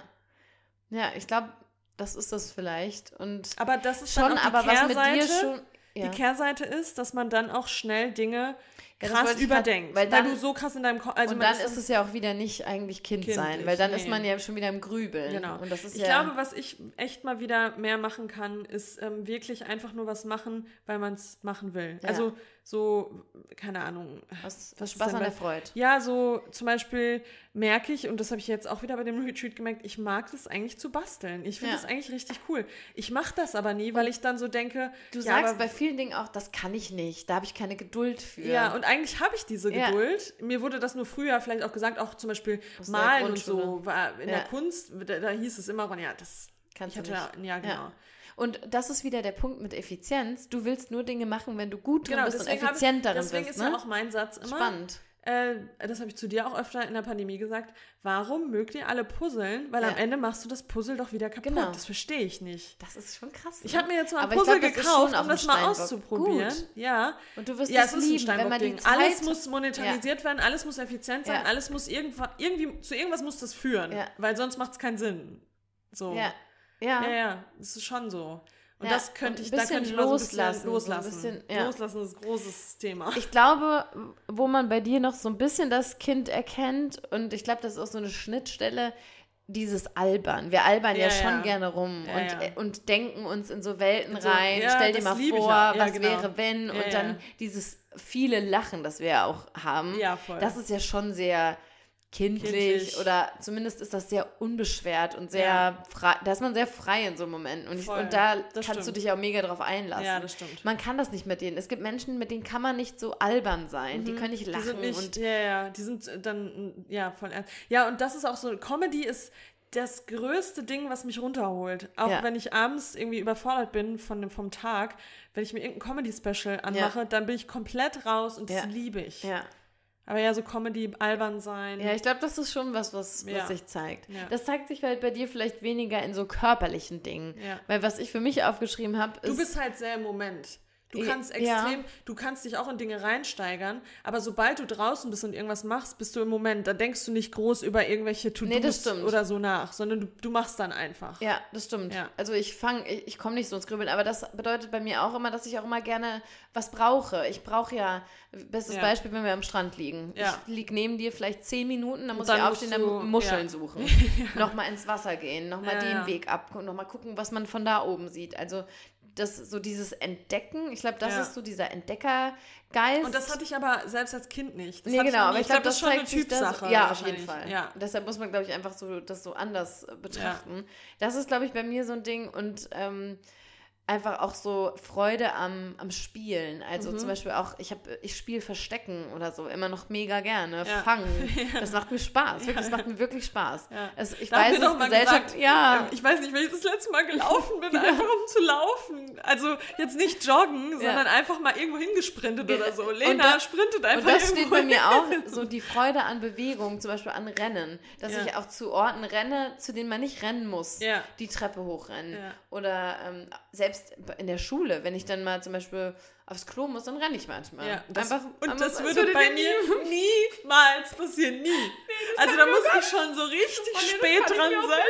Ja, ich glaube, das ist das vielleicht. Und Aber das ist schon, dann auch die aber was mit Kehrseite. dir schon. Ja. Die Kehrseite ist, dass man dann auch schnell Dinge Ja, das krass wollte ich grad- überdenkt, weil weil, dann- du so krass in deinem Kopf, also und man dann ist es ja auch wieder nicht eigentlich Kind sein, Kindlich, weil dann nee. ist man ja schon wieder im Grübeln. Genau. Und das ist Ich ja, glaube, was ich echt mal wieder mehr machen kann, ist ähm, wirklich einfach nur was machen, weil man es machen will. Ja. Also so, keine Ahnung. was, was was ist Spaß denn an der bei- Freude. Ja, so zum Beispiel merke ich, und das habe ich jetzt auch wieder bei dem Retreat gemerkt, ich mag das eigentlich zu basteln. Ich finde Ja. das eigentlich richtig cool. Ich mache das aber nie, weil ich dann so denke, Du ja, sagst aber, bei vielen Dingen auch, das kann ich nicht, da habe ich keine Geduld für. ja, und eigentlich habe ich diese Ja. Geduld. Mir wurde das nur früher vielleicht auch gesagt, auch zum Beispiel Aus der Malen und Grundschule. so. War in Ja. der Kunst, da, da hieß es immer, ja, das Kannst ich du hatte, nicht. ja, genau. Ja. Und das ist wieder der Punkt mit Effizienz. Du willst nur Dinge machen, wenn du gut drin Genau, bist und deswegen, habe effizient ich, darin deswegen bist. ist Ne? ja auch mein Satz immer, Spannend. äh, das habe ich zu dir auch öfter in der Pandemie gesagt, warum mögt ihr alle puzzeln? Weil Ja. am Ende machst du das Puzzle doch wieder kaputt. Genau. Das verstehe ich nicht. Das ist schon krass. Ich ne? habe mir jetzt mal ein Aber ich Puzzle glaub, das ist gekauft, schon auch um ein das mal Steinbock. auszuprobieren. Gut. Ja. Und du wirst Ja, es es ist ein lieben, wenn man die Steinbock-Ding. Zeit... Alles muss monetarisiert werden, alles muss effizient sein, Ja. alles muss irgendwann, irgendwie, zu irgendwas muss das führen, Ja. weil sonst macht es keinen Sinn. So. Ja, ja. Ja, ja, das ist schon so. Und Ja, das könnte und ich, ein da könnte bisschen ich mal so ein loslassen, bisschen so ein loslassen. bisschen, ja. Loslassen ist ein großes Thema. Ich glaube, wo man bei dir noch so ein bisschen das Kind erkennt, und ich glaube, das ist auch so eine Schnittstelle, dieses Albern. Wir albern ja, Ja, schon ja. gerne rum Ja, und, ja. äh, und denken uns in so Welten So, rein. ja, Stell dir das mal liebe ich vor, ja. Ja, was genau. wäre, wenn. Ja, und dann ja. dieses viele Lachen, das wir ja auch haben. Ja, voll. Das ist ja schon sehr kindlich, Kindlich. oder zumindest ist das sehr unbeschwert und sehr Ja. frei. Da ist man sehr frei in so einem Moment. Und, ich, Voll. und da Das kannst du stimmt. dich auch mega drauf einlassen. Ja, das stimmt. Man kann das nicht mit denen. Es gibt Menschen, mit denen kann man nicht so albern sein. Die können nicht lachen. Die sind nicht, und ja, ja, die sind dann, ja, voll ernst. Ja, und das ist auch so, Comedy ist das größte Ding, was mich runterholt. Auch Ja. wenn ich abends irgendwie überfordert bin von dem, vom Tag, wenn ich mir irgendein Comedy-Special anmache, dann bin ich komplett raus und das Ja. liebe ich. ja. Aber ja, so Comedy, albern sein. Ja, ich glaube, das ist schon was, was, was Ja. sich zeigt. Ja. Das zeigt sich halt bei dir vielleicht weniger in so körperlichen Dingen. Ja. Weil was ich für mich aufgeschrieben habe, ist... Du bist halt sehr im Moment. Du Ja. kannst extrem, du kannst dich auch in Dinge reinsteigern, aber sobald du draußen bist und irgendwas machst, bist du im Moment. Da denkst du nicht groß über irgendwelche Nee, das To-Dos stimmt. oder so nach, sondern du, du machst dann einfach. Ja, das stimmt. Ja. Also ich fange, ich, ich komme nicht so ins Grübeln, aber das bedeutet bei mir auch immer, dass ich auch immer gerne was brauche. Ich brauche ja, bestes Ja. Beispiel, wenn wir am Strand liegen. Ja. Ich liege neben dir vielleicht zehn Minuten, dann muss dann ich musst aufstehen, du- dann Muscheln ja. suchen. Nochmal ins Wasser gehen, nochmal Ja, den ja. Weg ab, nochmal gucken, was man von da oben sieht. Also das, so dieses Entdecken, ich glaube, das Ja. ist so dieser Entdeckergeist. Und das hatte ich aber selbst als Kind nicht. Das Nee, hatte ich genau, noch aber nie. ich glaube, das, ist schon eine zeigt sich das, Typsache. ja, auf jeden wahrscheinlich. Fall. Ja. Deshalb muss man, glaube ich, einfach so das so anders äh, betrachten. Das ist, glaube ich, bei mir so ein Ding und ähm, einfach auch so Freude am, am Spielen. Also Mhm. zum Beispiel auch, ich habe, ich spiele Verstecken oder so immer noch mega gerne. Ja. Fangen. Das macht mir Spaß. Wirklich, das macht mir wirklich Spaß. Ja. Also, ich Da haben weiß, wir es doch mal Gesellschaft, gesagt, ja. ähm, ich weiß nicht, wenn ich das letzte Mal gelaufen bin, einfach um zu laufen. Also jetzt nicht joggen, sondern einfach mal irgendwo hingesprintet Ge- oder so. und Lena da- sprintet Und einfach das steht irgendwo bei mir hin. auch, so die Freude an Bewegung, zum Beispiel an Rennen, dass Ja. ich auch zu Orten renne, zu denen man nicht rennen muss. Ja. Die Treppe hochrennen. Ja. Oder ähm, selbst selbst in der Schule, wenn ich dann mal zum Beispiel aufs Klo muss, dann renne ich manchmal. Ja, das, Einfach, und einfach, das würde, würde bei mir niemals passieren, nie. Nee, also da muss ich schon so richtig spät dran sein.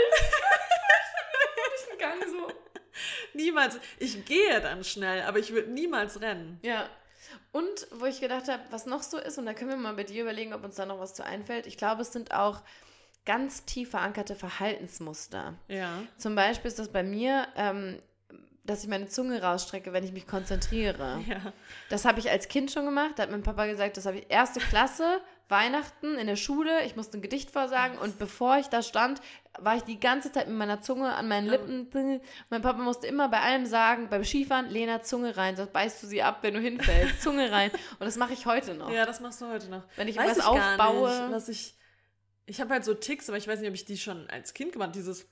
Ich Gang so. Niemals. Ich gehe dann schnell, aber ich würde niemals rennen. Ja. Und wo ich gedacht habe, was noch so ist, und da können wir mal bei dir überlegen, ob uns da noch was zu einfällt. Ich glaube, es sind auch ganz tief verankerte Verhaltensmuster. Ja. Zum Beispiel ist das bei mir, ähm, dass ich meine Zunge rausstrecke, wenn ich mich konzentriere. Ja. Das habe ich als Kind schon gemacht. Da hat mein Papa gesagt, das habe ich erste Klasse, Weihnachten in der Schule. Ich musste ein Gedicht vorsagen und bevor ich da stand, war ich die ganze Zeit mit meiner Zunge an meinen Lippen. Mein Papa musste immer bei allem sagen, beim Skifahren, Lena, Zunge rein, sonst beißt du sie ab, wenn du hinfällst. Zunge rein. Und das mache ich heute noch. Ja, das machst du heute noch. Wenn ich weiß was ich aufbaue. Gar nicht, was ich ich habe halt so Ticks, aber ich weiß nicht, ob ich die schon als Kind gemacht habe. Dieses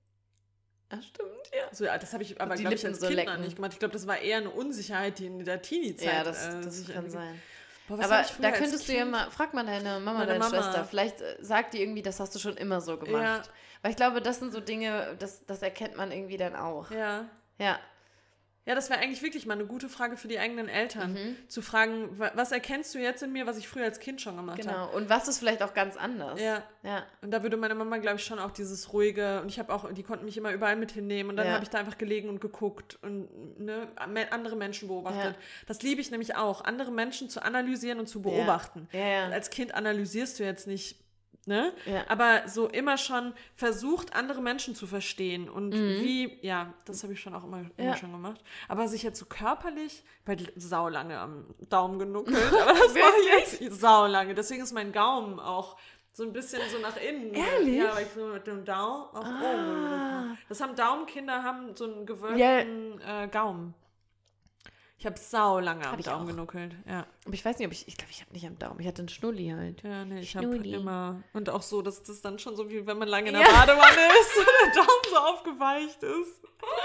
Ach, stimmt, ja. So, ja, das habe ich aber, die glaube ich, Lippen als so Kind lecken. noch nicht gemacht. Ich glaube, das war eher eine Unsicherheit, die in der Teenie-Zeit Ja, das, äh, das sich kann entwickelt. sein. Boah, was aber hab ich früher da als könntest du ja Kind? mal, frag mal deine Mama, Meine deine Mama. Schwester, vielleicht äh, sagt die irgendwie, das hast du schon immer so gemacht. Ja. Weil ich glaube, das sind so Dinge, das, das erkennt man irgendwie dann auch. Ja. Ja. Ja, das wäre eigentlich wirklich mal eine gute Frage für die eigenen Eltern. Mhm. Zu fragen, wa- was erkennst du jetzt in mir, was ich früher als Kind schon gemacht habe? Genau. Und was ist vielleicht auch ganz anders? Ja. Ja. Und da würde meine Mama, glaube ich, schon auch dieses ruhige, und ich habe auch, die konnten mich immer überall mit hinnehmen und dann Ja. habe ich da einfach gelegen und geguckt und ne, me- andere Menschen beobachtet. Ja. Das liebe ich nämlich auch, andere Menschen zu analysieren und zu beobachten. Ja, ja. Als Kind analysierst du jetzt nicht, ne? Ja. Aber so immer schon versucht, andere Menschen zu verstehen und Mhm. wie, ja, das habe ich schon auch immer, immer Ja. schon gemacht. Aber sich jetzt so körperlich, weil saulange am Daumen genuckelt, aber das mache ich jetzt saulange. Deswegen ist mein Gaumen auch so ein bisschen so nach innen. Ehrlich? Ja, weil ich so mit dem Daumen auf Ah. oben gedrückt habe. Das haben Daumenkinder, haben so einen gewölbten äh, Gaumen. Ich habe saulange am Hab ich Daumen auch. genuckelt, ja. Aber ich weiß nicht, ob ich, ich glaube, ich habe nicht am Daumen, ich hatte einen Schnulli halt. Ja, nee, ich habe Schnulli. immer, und auch so, dass das dann schon so wie, wenn man lange in Ja. der Badewanne ist und der Daumen so aufgeweicht ist.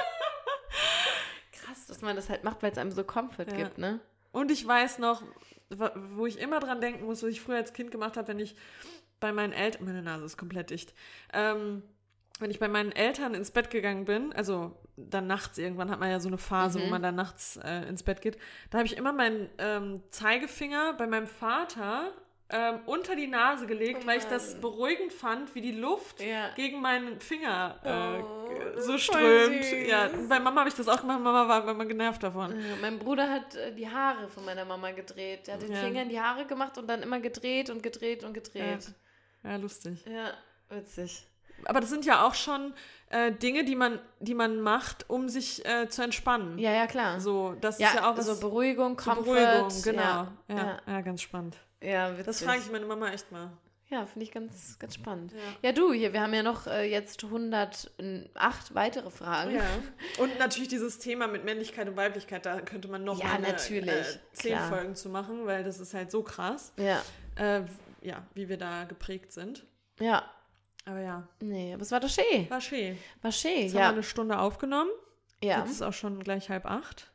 Krass, dass man das halt macht, weil es einem so Comfort Ja. gibt, ne? Und ich weiß noch, wa- wo ich immer dran denken muss, was ich früher als Kind gemacht habe, wenn ich bei meinen Eltern, meine Nase ist komplett dicht, ähm, wenn ich bei meinen Eltern ins Bett gegangen bin, also dann nachts irgendwann hat man ja so eine Phase, Mhm. wo man dann nachts äh, ins Bett geht, da habe ich immer meinen ähm, Zeigefinger bei meinem Vater ähm, unter die Nase gelegt, Oh weil ich das Mann. beruhigend fand, wie die Luft Ja. gegen meinen Finger äh, Oh, g- das so ist voll strömt. süß. Ja, bei Mama habe ich das auch gemacht, Mama war immer genervt davon. Ja, mein Bruder hat äh, die Haare von meiner Mama gedreht. Der hat den Ja. Finger in die Haare gemacht und dann immer gedreht und gedreht und gedreht. Ja, lustig. Ja, witzig. Aber das sind ja auch schon äh, Dinge, die man, die man macht, um sich äh, zu entspannen. Ja, ja, klar. So, das ja, ist ja auch was so Beruhigung, zur Comfort. Beruhigung, genau. Ja, Ja, ja. ja. ganz spannend. ja witzig. Das frage ich meine Mama echt mal. Ja, finde ich ganz, ganz spannend. Ja. Ja, du, hier, wir haben ja noch äh, jetzt hundertacht weitere Fragen. Ja. Und natürlich dieses Thema mit Männlichkeit und Weiblichkeit, da könnte man noch Ja, mal eine, natürlich, äh, zehn klar. Folgen zu machen, weil das ist halt so krass, Ja, äh, ja, wie wir da geprägt sind. ja. Aber ja, Nee, aber es war doch schön. war schön. War schön, Jetzt haben wir ja. eine Stunde aufgenommen. Ja, Jetzt ist auch schon gleich halb acht.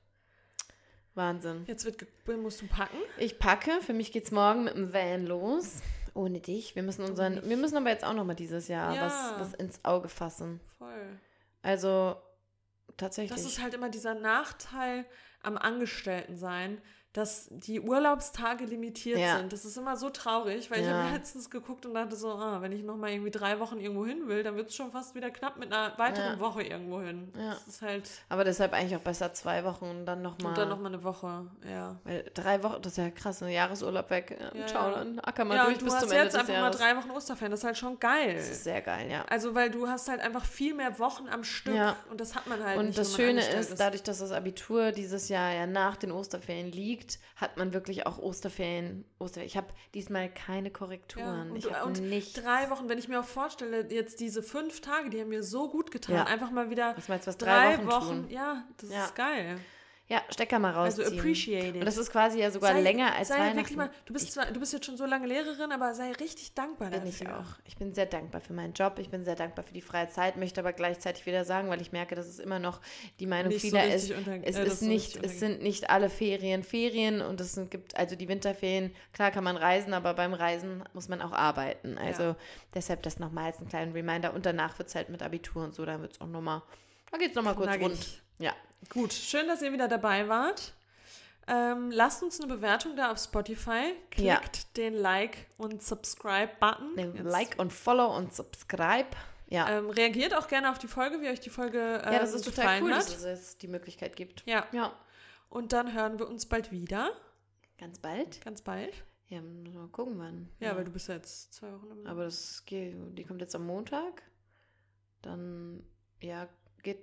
Wahnsinn. Jetzt wird ge- musst du packen. Ich packe, für mich geht's morgen mit dem Van los. Ohne dich. Wir müssen unseren, mich. wir müssen aber jetzt auch nochmal dieses Jahr Ja. was, was ins Auge fassen. Voll. Also, tatsächlich. Das ist halt immer dieser Nachteil am Angestelltensein, dass die Urlaubstage limitiert Ja. sind. Das ist immer so traurig, weil ich Ja. habe letztens geguckt und dachte so, ah, wenn ich noch mal irgendwie drei Wochen irgendwo hin will, dann wird es schon fast wieder knapp mit einer weiteren Ja. Woche irgendwo hin. Ja. Das ist halt, aber deshalb eigentlich auch besser zwei Wochen und dann nochmal. und dann noch mal eine Woche, ja. Weil drei Wochen, das ist ja krass, ein Jahresurlaub weg. Ja, Ja, ciao, ja. dann acker mal Ja, durch und du bis hast zum Ende jetzt des einfach Jahres. mal drei Wochen Osterferien, das ist halt schon geil. Das ist sehr geil, ja. Also, weil du hast halt einfach viel mehr Wochen am Stück Ja. und das hat man halt Und nicht, das wenn man Schöne angestellt ist, dadurch, dass das Abitur dieses Jahr ja nach den Osterferien liegt, hat man wirklich auch Osterferien. Osterferien. Ich habe diesmal keine Korrekturen. Ja, ich und, habe und nichts. drei Wochen, wenn ich mir auch vorstelle, jetzt diese fünf Tage, die haben mir so gut getan. Ja. Einfach mal wieder Was meinst du, was drei, drei Wochen, Wochen. tun? Ja, das Ja. ist geil. Ja, Stecker mal Also rausziehen. appreciate it. Und das ist quasi ja sogar sei, länger als sei Weihnachten. wirklich mal, du bist zwar, du bist jetzt schon so lange Lehrerin, aber sei richtig dankbar Bin dafür. ich auch. Ich bin sehr dankbar für meinen Job. Ich bin sehr dankbar für die freie Zeit, möchte aber gleichzeitig wieder sagen, weil ich merke, dass es immer noch die Meinung Nicht so vieler richtig ist. unter- Es äh, das ist so nicht, richtig es sind nicht alle Ferien Ferien und es sind, gibt also die Winterferien. Klar kann man reisen, aber beim Reisen muss man auch arbeiten. Also Ja. deshalb das nochmal als einen kleinen Reminder. Und danach wird es halt mit Abitur und so, dann wird es auch nochmal, da geht es nochmal kurz Knackig. rund. Ja, Gut, schön, dass ihr wieder dabei wart. Ähm, lasst uns eine Bewertung da auf Spotify. Klickt Ja. den Like- und Subscribe-Button. Den Jetzt, Like und Follow und Subscribe. Ja, Ähm, reagiert auch gerne auf die Folge, wie euch die Folge ähm, ja das ist total gefallen cool, hat. dass es jetzt die Möglichkeit gibt. Ja, Ja, und dann hören wir uns bald wieder. ganz bald. Ganz bald. Ja, müssen wir mal gucken, wann. Ja, weil du bist ja jetzt zwei Wochen im Aber das geht, die kommt jetzt am Montag. Dann, ja, geht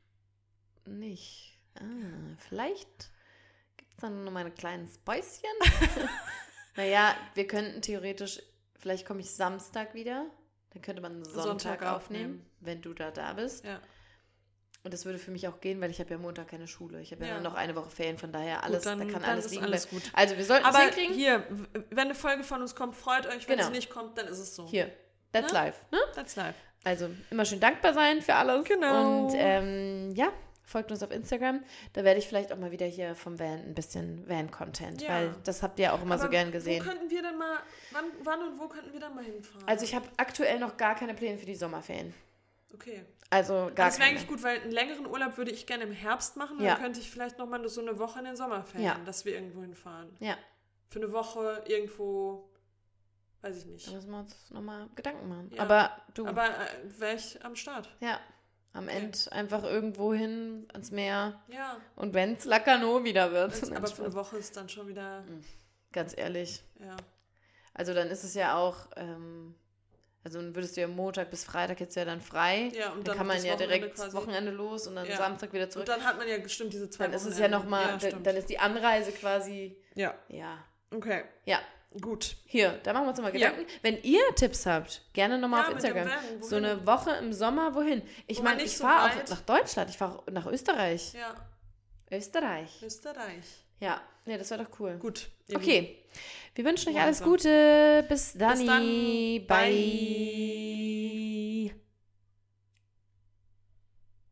nicht. Ah, vielleicht gibt es dann noch mal ein kleines Päuschen. Naja, wir könnten theoretisch, vielleicht komme ich Samstag wieder. Dann könnte man Sonntag, Sonntag aufnehmen, aufnehmen. wenn du da da bist. Ja. Und das würde für mich auch gehen, weil ich habe ja Montag keine Schule. Ich habe ja, Ja. nur noch eine Woche Ferien, von daher alles, Gut, dann, da kann dann alles ist liegen alles bleiben. gut. Also wir sollten es Aber hinkriegen. hier, w- wenn eine Folge von uns kommt, freut euch. Wenn Genau. sie nicht kommt, dann ist es so. Hier, that's Ne? life. Ne? That's live. Also immer schön dankbar sein für alles. Genau. Und ähm, ja, folgt uns auf Instagram. Da werde ich vielleicht auch mal wieder hier vom Van ein bisschen Van-Content, Ja. weil das habt ihr auch immer Aber so gern gesehen. Wo könnten wir denn mal, wann, wann und wo könnten wir dann mal hinfahren? Also ich habe aktuell noch gar keine Pläne für die Sommerferien. Okay. Also gar Das wäre keine. eigentlich gut, weil einen längeren Urlaub würde ich gerne im Herbst machen. Ja. Dann könnte ich vielleicht nochmal so eine Woche in den Sommerferien, Ja. dass wir irgendwo hinfahren. Ja, Für eine Woche irgendwo, weiß ich nicht. da müssen wir uns nochmal Gedanken machen. Ja. Aber du, Aber äh, wäre ich am Start. ja, am Okay. Ende einfach irgendwo hin ans Meer. Ja. Und wenn es Lacanau wieder wird. Das, Nein, aber für eine Spaß. Woche ist dann schon wieder, Ganz ehrlich. ja. Also dann ist es ja auch, ähm, also dann würdest du ja Montag bis Freitag jetzt ja dann frei. Ja, und dann, dann kann man das ja Wochenende direkt quasi. Wochenende los und dann Ja. Samstag wieder zurück. Und dann hat man ja bestimmt diese zwei Dann ist es ja Wochenenden. nochmal, Ja, dann, stimmt. dann ist die Anreise quasi, Ja, ja, okay. ja. Gut. Hier, da machen wir uns nochmal Ja. Gedanken. Wenn ihr Tipps habt, gerne nochmal Ja, auf mit dem Instagram. Van, wohin? So eine Woche im Sommer, wohin? Ich Wobei meine, nicht ich so fahre auch weit. nach Deutschland, ich fahre nach Österreich. Ja, Österreich. Österreich. Ja, nee, das wäre doch cool. Gut. ihr Lieben. Okay, wir wünschen euch alles Wunderbar. Gute. Bis dann. dann. Bye. Bye.